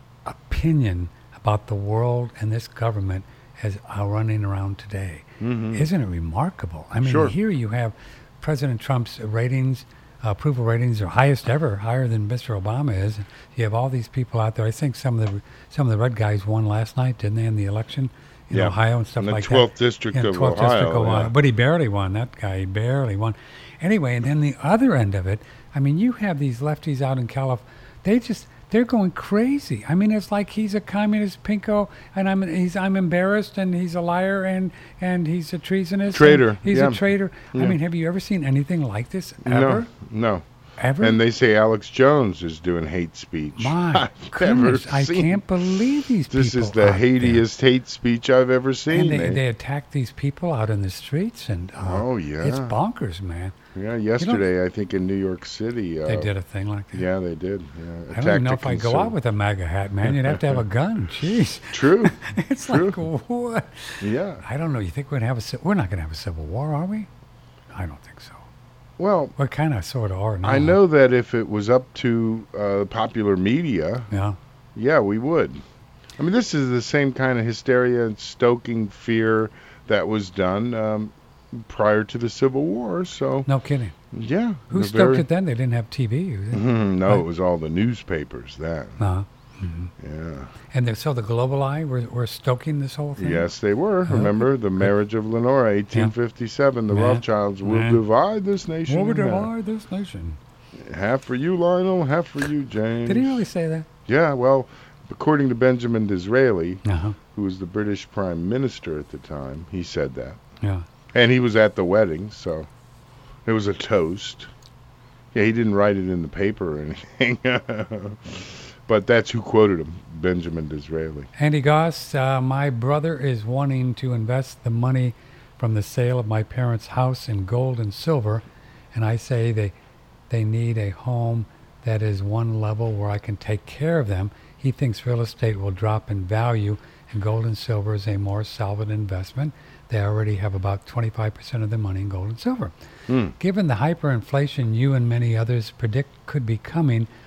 opinion about the world and this government as are running around today. Isn't it remarkable? I mean, Sure. here you have President Trump's ratings, approval ratings are highest ever, higher than Mr. Obama is. You have all these people out there. I think some of the red guys won last night, didn't they, in the election in Yeah. Ohio and stuff In the like 12th that. district of 12th district Ohio, of Ohio. yeah. But he barely won. That guy, he barely won. Anyway, and then the other end of it, I mean, you have these lefties out in California. They're going crazy. I mean, it's like he's a communist pinko, and I'm embarrassed, and he's a liar, and he's a treasonous. Traitor, and He's yeah. a traitor. I Yeah. mean, have you ever seen anything like this ever? No. Ever? And they say Alex Jones is doing hate speech. My I've never goodness, I seen- can't believe these people. This is the out there. hatiest hate speech I've ever seen. And mate. they attack these people out in the streets, and Oh, yeah. it's bonkers, man. Yeah, yesterday I think in New York City. They did a thing like that. Yeah, they did. Yeah, I don't attacked even know a if I go conserv- out with a MAGA hat, man. You'd have to have a gun. Jeez, True. it's True. like what? Yeah. I don't know. You think we're not gonna have a civil war, are we? I don't think so. Well, We kind of sort of are now. I know that if it was up to popular media, Yeah. we would. I mean, this is the same kind of hysteria and stoking fear that was done prior to the Civil War. So, No kidding. yeah. Who the stoked very- it then? They didn't have TV. No, Right. it was all the newspapers then. Yeah. And so the Global Eye were stoking this whole thing. Yes, they were. Remember the marriage of Lenora, 1857. The Man. Rothschilds will Man. divide this nation. What would in half. divide this nation? Half for you, Lionel. Half for you, James. Did he really say that? Yeah. Well, according to Benjamin Disraeli, Uh-huh. who was the British Prime Minister at the time, he said that, Yeah. and he was at the wedding, so it was a toast. Yeah, he didn't write it in the paper or anything, but that's who quoted him, Benjamin Disraeli. Andy Goss, my brother is wanting to invest the money from the sale of my parents' house in gold and silver, and I say they need a home that is one level where I can take care of them. He thinks real estate will drop in value, and gold and silver is a more solid investment. They already have about 25% of their money in gold and silver. Given the hyperinflation you and many others predict could be coming,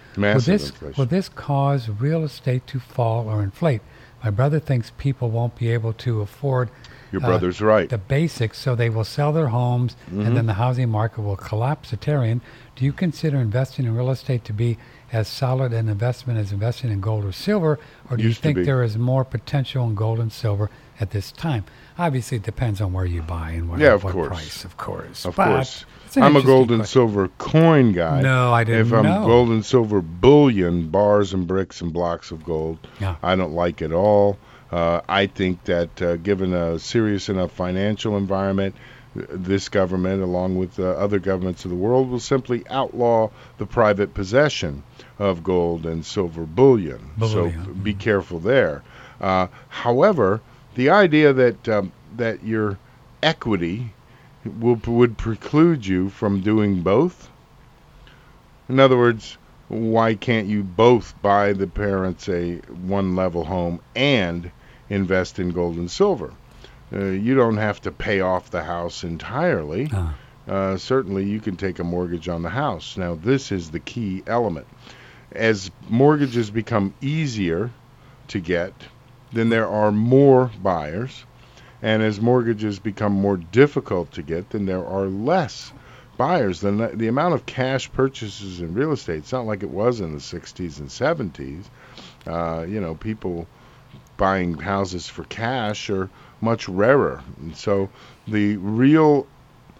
Massive inflation. Will this cause real estate to fall or inflate? My brother thinks people won't be able to afford Your brother's right. the basics, so they will sell their homes, and then the housing market will collapse. Tarian, do you consider investing in real estate to be as solid an investment as investing in gold or silver, or do you Used to think be. there is more potential in gold and silver at this time? Obviously, it depends on where you buy and what, Yeah, of what course. price, of course. Of But course. it's an I'm a interesting gold and question. silver coin guy. No, I didn't If I'm know. gold and silver bullion, bars and bricks and blocks of gold, Yeah. I don't like it all. I think that given a serious enough financial environment, this government, along with other governments of the world, will simply outlaw the private possession of gold and silver bullion. So Bullion. be careful there. However, the idea that your equity would preclude you from doing both. In other words, why can't you both buy the parents a one-level home and invest in gold and silver? You don't have to pay off the house entirely. Certainly, you can take a mortgage on the house. Now, this is the key element. As mortgages become easier to get, then there are more buyers. And as mortgages become more difficult to get, then there are less buyers. The amount of cash purchases in real estate, it's not like it was in the 60s and 70s. People buying houses for cash are much rarer. And so the real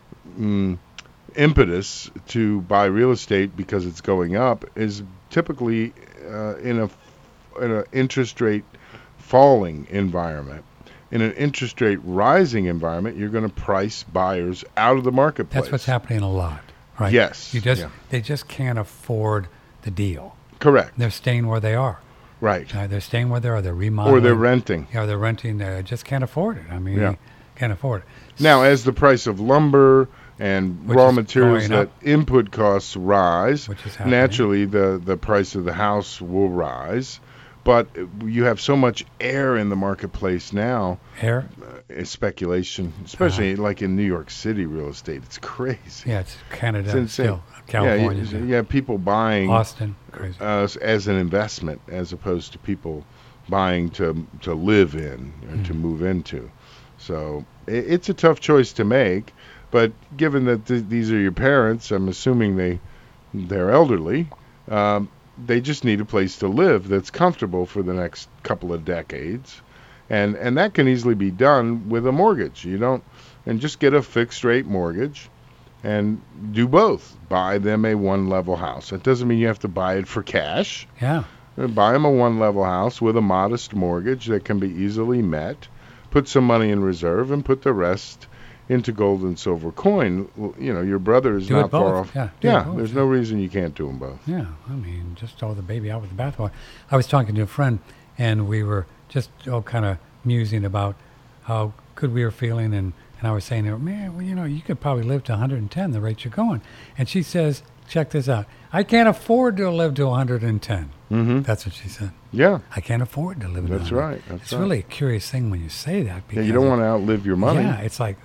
impetus to buy real estate because it's going up is typically in an interest rate falling environment. In an interest rate rising environment, you're going to price buyers out of the marketplace. That's what's happening a lot, right? Yes. They just can't afford the deal. Correct. They're staying where they are. Right. They're staying where they are. They're remodeling. Or they're renting. Yeah, they're renting. They just can't afford it. I mean, Yeah. can't afford it. Now, as the price of lumber and Which raw is materials, going that up. input costs rise, Which is happening. naturally the price of the house will rise. But you have so much air in the marketplace now, Air? speculation, especially like in New York City real estate. It's crazy. Yeah, it's Canada It's insane. still. California. Yeah, people buying Austin. Crazy. as an investment as opposed to people buying to live in or to move into. So it's a tough choice to make. But given that these are your parents, I'm assuming they're elderly. They just need a place to live that's comfortable for the next couple of decades, and that can easily be done with a mortgage. And just get a fixed rate mortgage, and do both. Buy them a one-level house. That doesn't mean you have to buy it for cash. Yeah. Buy them a one-level house with a modest mortgage that can be easily met. Put some money in reserve and put the rest into gold and silver coin. Your brother is Do it not far both. off. Yeah, do it both, There's yeah. no reason you can't do them both. Yeah, I mean, just throw the baby out with the bathwater. I was talking to a friend, and we were just kind of musing about how good we were feeling, and I was saying to her, man, well, you could probably live to 110 the rate you're going. And she says, check this out, I can't afford to live to 110. Mm-hmm. That's what she said. Yeah, I can't afford to live to that's 100. right. That's It's right. really a curious thing when you say that. Yeah, Because you don't want to outlive your money. Yeah, it's like,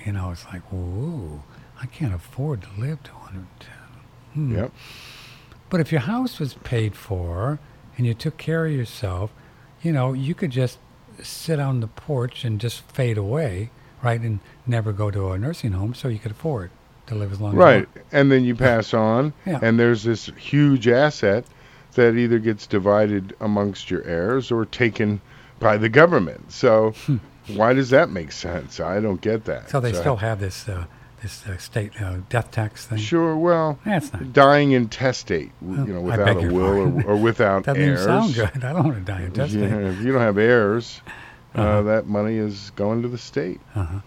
whoa, I can't afford to live to 110. Yep. But if your house was paid for and you took care of yourself, you could just sit on the porch and just fade away, right, and never go to a nursing home, so you could afford to live as long as you Right. want. And then you pass on, Yeah. and there's this huge asset that either gets divided amongst your heirs or taken by the government. So why does that make sense? I don't get that. So they still have this state death tax thing. Sure, well, That's not. dying intestate, I without beg a your will pardon. or without Doesn't heirs. even sound good. I don't want to die in death. Yeah, if you don't have heirs, Uh-huh. that money is going to the state.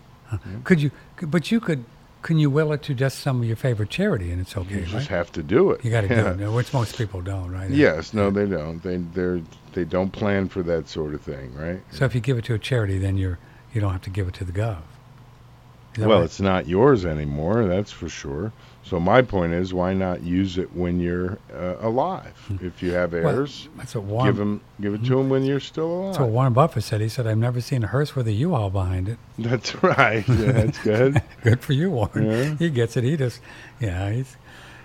Can you will it to just some of your favorite charity, and it's okay, You right? just have to do it. You got to Yeah. do it, which most people don't, right? Yes, no, they don't. They don't plan for that sort of thing, right? So if you give it to a charity, then you don't have to give it to the gov. Is that Well, right? it's not yours anymore, that's for sure. So my point is, why not use it when you're alive? If you have Well, heirs, that's what Warren, give it to them when you're still that's what alive. Warren Buffett said. He said, "I've never seen a hearse with a U-Haul behind it." That's right. Yeah, that's good. Good for you, Warren. Yeah. He gets it. He just,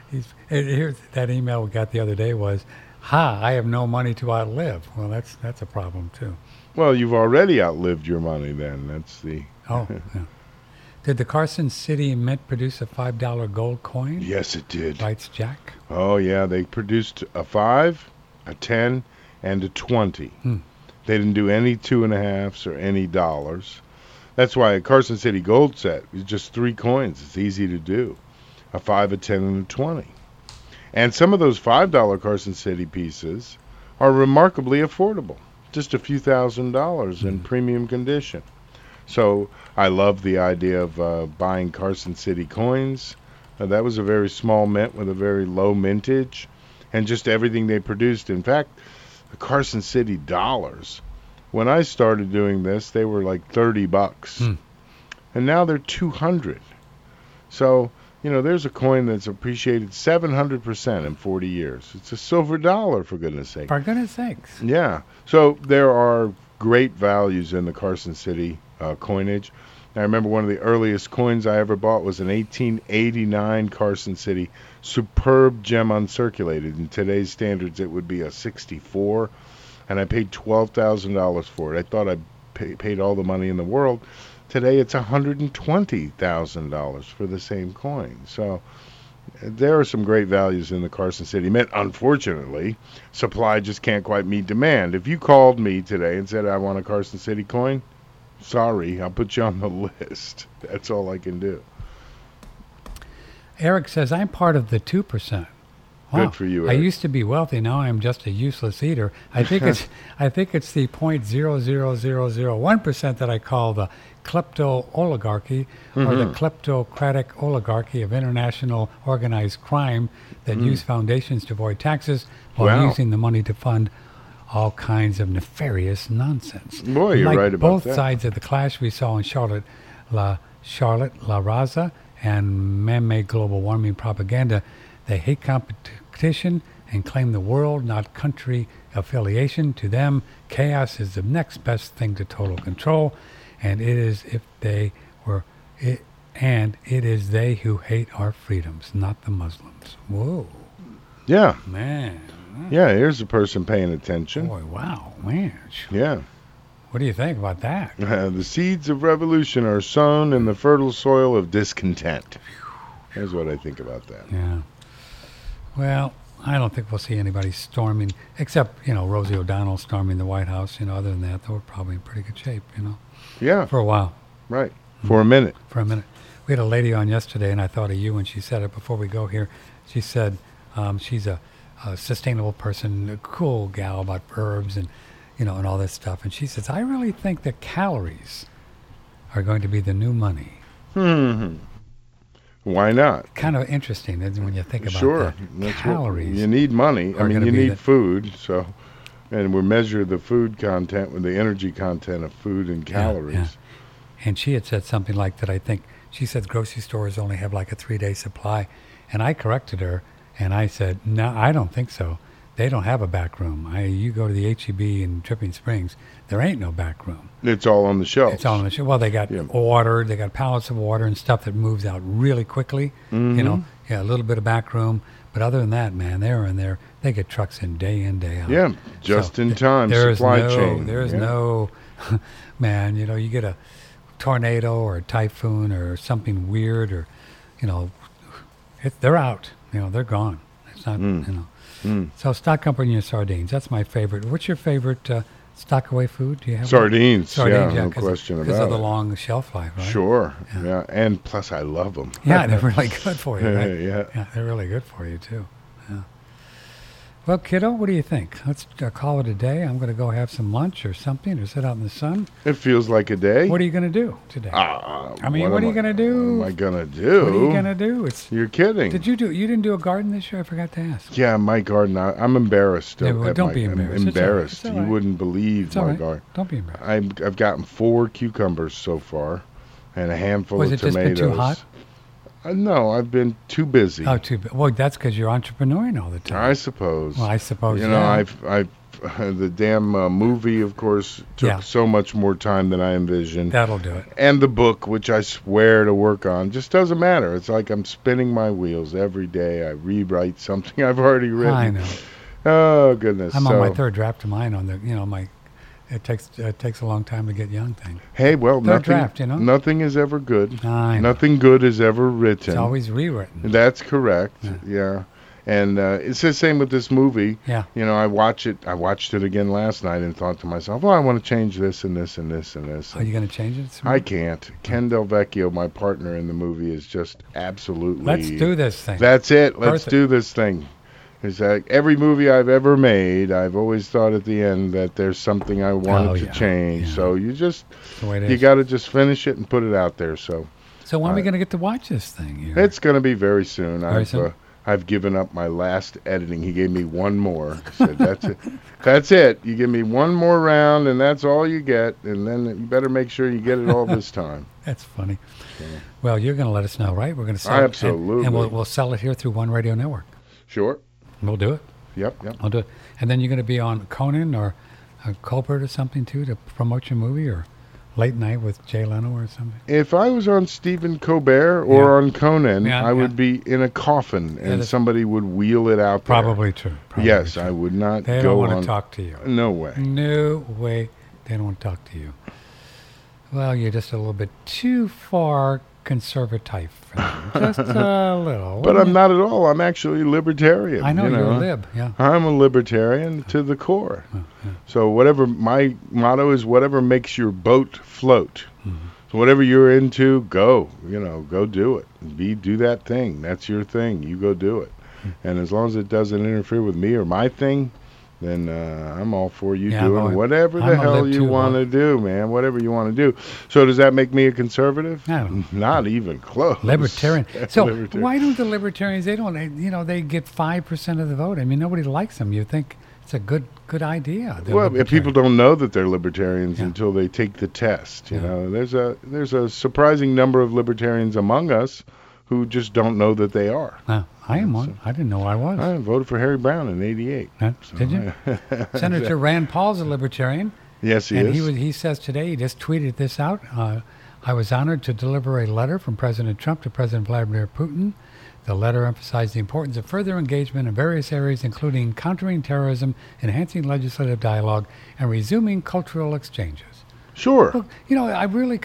Here's that email we got the other day was, "Ha! I have no money to outlive." Well, that's a problem too. Well, you've already outlived your money. Then that's the. Oh, yeah. Did the Carson City Mint produce a $5 gold coin? Yes, it did. Writes Jack. Oh yeah, they produced a 5, a 10, and a 20. They didn't do any 2.5s or any dollars. That's why a Carson City gold set is just 3 coins. It's easy to do. A 5, a 10, and a 20. And some of those $5 Carson City pieces are remarkably affordable. Just a few $1,000s in premium condition. So I love the idea of buying Carson City coins. That was a very small mint with a very low mintage. And just everything they produced. In fact, the Carson City dollars, when I started doing this, they were like $30. And now they're 200. So, there's a coin that's appreciated 700% in 40 years. It's a silver dollar, for goodness sake. For goodness sakes. Yeah. So there are great values in the Carson City coinage. I remember one of the earliest coins I ever bought was an 1889 Carson City superb gem uncirculated. In today's standards, it would be a 64, and I paid $12,000 for it. I thought I paid all the money in the world. Today, it's $120,000 for the same coin. So there are some great values in the Carson City Mint. Unfortunately, supply just can't quite meet demand. If you called me today and said, I want a Carson City coin, sorry, I'll put you on the list. That's all I can do. Eric says, I'm part of the 2%. Wow. Good for you, I Eric. used to be wealthy. Now I'm just a useless eater. I think it's the 0.00001% that I call the klepto oligarchy or the kleptocratic oligarchy of international organized crime that use foundations to avoid taxes while using the money to fund all kinds of nefarious nonsense. Boy, you're like right about both that. sides of the clash we saw in Charlotte La Raza and man-made global warming propaganda. They hate competition and claim the world, not country affiliation. To them, chaos is the next best thing to total control, and it is they who hate our freedoms, not the Muslims. Whoa. Yeah. Man. Yeah, here's a person paying attention. Boy, wow, man. Yeah. What do you think about that? The seeds of revolution are sown in the fertile soil of discontent. Here's what I think about that. Yeah. Well, I don't think we'll see anybody storming, except, Rosie O'Donnell storming the White House. Other than that, we're probably in pretty good shape, Yeah. for a while. Right. For a minute. For a minute. We had a lady on yesterday, and I thought of you when she said it before we go here. She said she's a sustainable person, a cool gal about herbs and, and all this stuff. And she says, I really think that calories are going to be the new money. Why not? Kind of interesting when you think about Sure. that. Calories. You need money. I are mean, gonna you be need food. So, and we measure the food content with the energy content of food and calories. Yeah. And she had said something like that. I think she said grocery stores only have like a 3-day supply. And I corrected her. And I said, no, I don't think so. They don't have a back room. You go to the H-E-B in Dripping Springs, there ain't no back room. It's all on the shelves. It's all on the shelf. Well, they got water. They got pallets of water and stuff that moves out really quickly. A little bit of back room. But other than that, man, they're in there. They get trucks in, day out. Yeah, just in time. There's Supply chain. There's no, man, you get a tornado or a typhoon or something weird or, they're out. They're gone. It's not, So stock up on your sardines. That's my favorite. What's your favorite stock away food? Do you have Sardines. Sardines, No question about it. Because of the long shelf life, right? Sure. Yeah. And plus, I love them. Yeah, they're really good for you, right? Yeah, they're really good for you, too. Yeah. Well, kiddo, what do you think? Let's call it a day. I'm going to go have some lunch or something or sit out in the sun. It feels like a day. What are you going to do today? What are you going to do? What am I going to do? What are you going to do? You're kidding. You didn't do a garden this year? I forgot to ask. Yeah, my garden. I'm embarrassed. Yeah, well, don't be embarrassed. I'm embarrassed. It's all right. You wouldn't believe my garden. Don't be embarrassed. I've gotten 4 cucumbers so far and a handful Was of it tomatoes. just been too hot? No, I've been too busy. Oh, well, that's because you're entrepreneuring all the time. I suppose. Well, I suppose. You know, I've the damn movie, of course, took so much more time than I envisioned. That'll do it. And the book, which I swear to work on, just doesn't matter. It's like I'm spinning my wheels every day. I rewrite something I've already written. I know. Oh goodness. I'm on my third draft of mine on the, It takes a long time to get young things. Hey, well, Third draft, nothing is ever good. I know. Nothing good is ever written. It's always rewritten. That's correct. Yeah. And it's the same with this movie. Yeah. You know, I watched it again last night and thought to myself, well, I want to change this and this and this and this. Are you going to change it? I can't. Ken Del Vecchio, my partner in the movie, is just absolutely... Let's do this thing. That's it. Let's do this thing. It's like every movie I've ever made, I've always thought at the end that there's something I wanted to change. Yeah. So you got to just finish it and put it out there. So when are we going to get to watch this thing? It's going to be very soon. Very soon? I've given up my last editing. He gave me one more. He said, that's it. That's it. You give me one more round, and that's all you get. And then you better make sure you get it all this time. That's funny. Yeah. Well, you're going to let us know, right? We're going to sell Absolutely. it. And we'll sell it here through One Radio Network. Sure. We'll do it. Yep. I'll do it. And then you're going to be on Conan or Colbert or something, too, to promote your movie, or Late Night with Jay Leno or something? If I was on Stephen Colbert or on Conan, I would be in a coffin and somebody would wheel it out there. Probably true. Yes, I would not They go don't want to talk to you. No way. No way. They don't want to talk to you. Well, you're just a little bit too far conservative for them. Just a little. But I'm not at all. I'm actually libertarian. I know, you're a lib, yeah. I'm a libertarian to the core. So whatever my motto is, whatever makes your boat float. So whatever you're into, go. Go do it. Do that thing. That's your thing. You go do it. And as long as it doesn't interfere with me or my thing, then I'm all for you doing whatever the hell you want to do, man. Whatever you want to do. So does that make me a conservative? No. Not even close. Libertarian. So why don't the libertarians, they get 5% of the vote. I mean, nobody likes them. You think it's a good idea. Well, if people don't know that they're libertarians until they take the test. You know, there's a surprising number of libertarians among us who just don't know that they are. I am one. I didn't know I was. I voted for Harry Brown in '88. Did you? Senator Rand Paul's a libertarian. Yes, he is. And he says today, he just tweeted this out, I was honored to deliver a letter from President Trump to President Vladimir Putin. The letter emphasized the importance of further engagement in various areas, including countering terrorism, enhancing legislative dialogue, and resuming cultural exchanges. Sure. Look, I really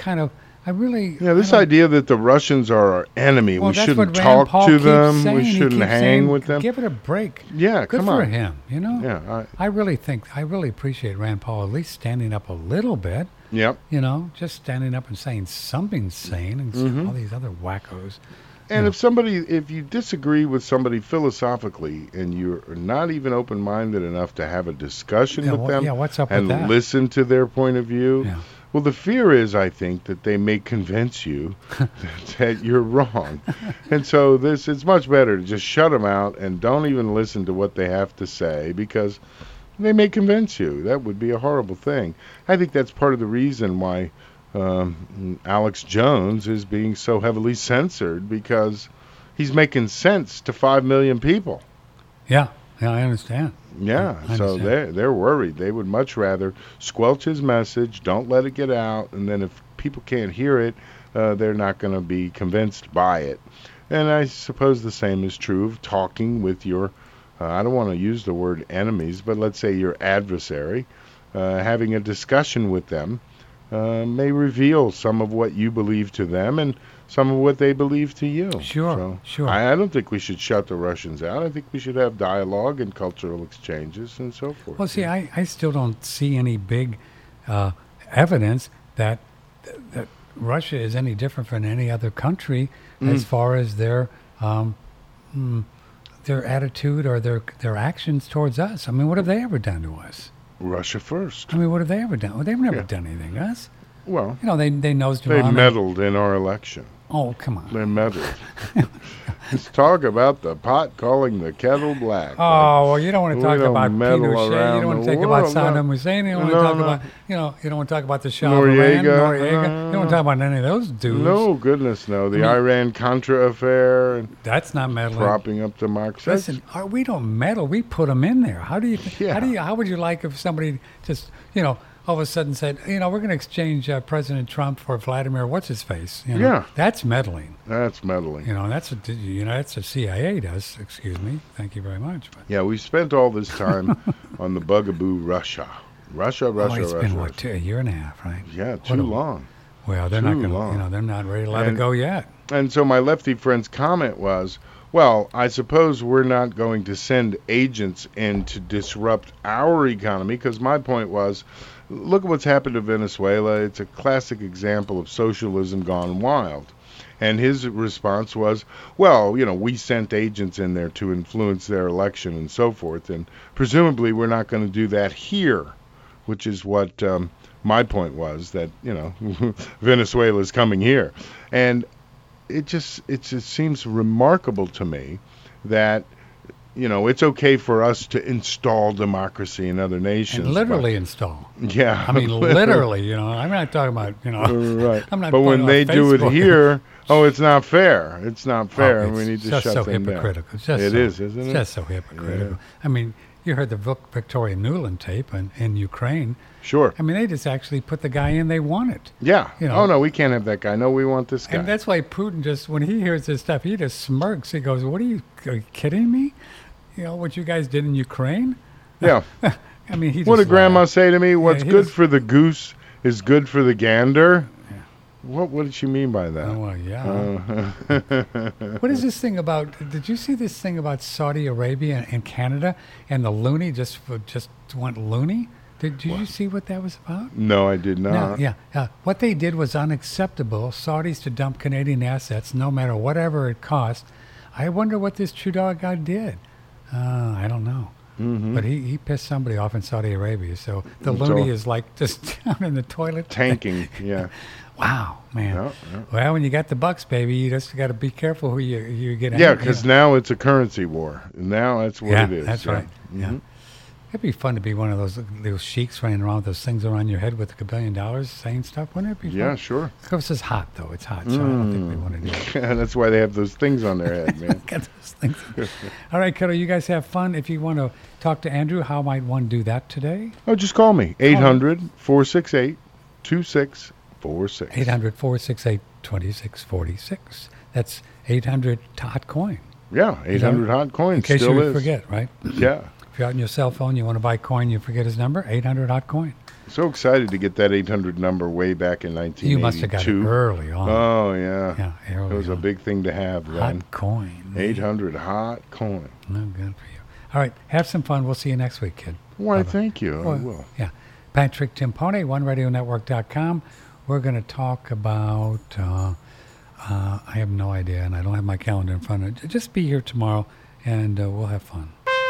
this idea that the Russians are our enemy, we shouldn't talk to them, we shouldn't hang with them. Give it a break. Yeah, Good come on. for him, Yeah. I really appreciate Rand Paul at least standing up a little bit. Yep. Just standing up and saying something sane and all these other wackos. And if you disagree with somebody philosophically and you're not even open-minded enough to have a discussion with them what's up and with that? Listen to their point of view, well, the fear is, I think, that they may convince you that you're wrong. And so it's much better to just shut them out and don't even listen to what they have to say, because they may convince you. That would be a horrible thing. I think that's part of the reason why Alex Jones is being so heavily censored, because he's making sense to 5 million people. Yeah, I understand. Yeah, so they're worried. They would much rather squelch his message, don't let it get out, and then if people can't hear it, they're not going to be convinced by it. And I suppose the same is true of talking with your, I don't want to use the word enemies, but let's say your adversary. Having a discussion with them may reveal some of what you believe to them and some of what they believe to you. Sure. I don't think we should shut the Russians out. I think we should have dialogue and cultural exchanges and so forth. Well, see, I still don't see any big evidence that Russia is any different from any other country as far as their attitude or their actions towards us. I mean, what have they ever done to us? Russia first. I mean, what have they ever done? Well, they've never done anything to us. Well, they nosed around. They around. meddled in our election. Oh, come on. They meddled. Let's talk about the pot calling the kettle black. Oh, well, you don't want to talk about meddle Pinochet. You around don't want to the talk about world, Saddam no. Hussein. You don't want to No, talk no. about, you don't want to talk about the Shah of Iran, Noriega. You don't want to talk about any of those dudes. No, goodness, no. The Iran-Contra affair and That's not meddling. propping up democracy. Listen, we don't meddle. We put them in there. How Yeah. How would you like if somebody just, all of a sudden said, we're going to exchange President Trump for Vladimir what's-his-face? Yeah. That's meddling. That's meddling. That's what the CIA does. Excuse me. Thank you very much. But, Yeah, we spent all this time on the bugaboo Russia. Russia. it's been, a year and a half, right? Yeah, too long. Well, they're not Too going long. to, they're not ready to let it go yet. And so my lefty friend's comment was, well, I suppose we're not going to send agents in to disrupt our economy, because my point was, look at what's happened to Venezuela. It's a classic example of socialism gone wild. And his response was, well, we sent agents in there to influence their election and so forth, and presumably we're not going to do that here, which is what my point was, that, Venezuela's coming here. And it just seems remarkable to me that, it's okay for us to install democracy in other nations. And literally install. Yeah. I mean, literally, I'm not talking about, Right. I'm not but when talking they about do it Facebook. here, it's not fair. It's not fair, and we need to just shut so them hypocritical. down. It's just It is, isn't it? It's just so hypocritical. Yeah. I mean, you heard the Victoria Nuland tape in Ukraine. Sure. I mean, they just actually put the guy in they wanted. Yeah. You know. Oh, no, we can't have that guy. No, we want this guy. And that's why Putin just, when he hears this stuff, he just smirks. He goes, are you kidding me? What you guys did in Ukraine? Yeah. I mean, he What just did Grandma laughed. say to me? What's he good just- for the goose is good for the gander. What did she mean by that? Oh, well, yeah. What is this thing about? Did you see this thing about Saudi Arabia and Canada and the loony just went loony? Did you see what that was about? No, I did No, not. yeah. What they did was unacceptable. Saudis to dump Canadian assets, no matter whatever it cost. I wonder what this Trudeau guy did. I don't know. Mm-hmm. But he pissed somebody off in Saudi Arabia. So the So- loony is like just down in the toilet. Tanking, yeah. Wow, man. Yeah. Well, when you got the bucks, baby, you just got to be careful who you get. Yeah, because now it's a currency war. Now that's what it is. That's right. Yeah. Mhm. It'd be fun to be one of those sheiks running around with those things around your head with $1 billion saying stuff. Wouldn't it be fun? Yeah, sure. Of course, it's hot, though. It's hot, so I don't think we want to do it. That's why they have those things on their head, man. Got those things. All right, Kiddo, you guys have fun. If you want to talk to Andrew, how might one do that today? Oh, just call me. 800-468-2646. 800-468-2646. That's 800-HOT-COIN. Yeah, 800 hot coins. In case still you is. forget, right? Yeah. If you're out on your cell phone, you want to buy coin, you forget his number, 800-HOT-COIN. So excited to get that 800 number way back in 1982. You must have got it early on. Oh, yeah. Yeah, early It was a on. big thing to have then. Hot coin. 800 hot coin. No good for you. All right, have some fun. We'll see you next week, kid. Why, Bye-bye. thank you. I Well, will. Yeah. Patrick Timpone, OneRadioNetwork.com. We're going to talk about, I have no idea, and I don't have my calendar in front of me. Just be here tomorrow, and we'll have fun.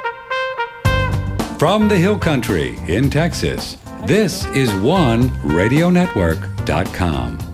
From the Hill Country in Texas, this is OneRadioNetwork.com.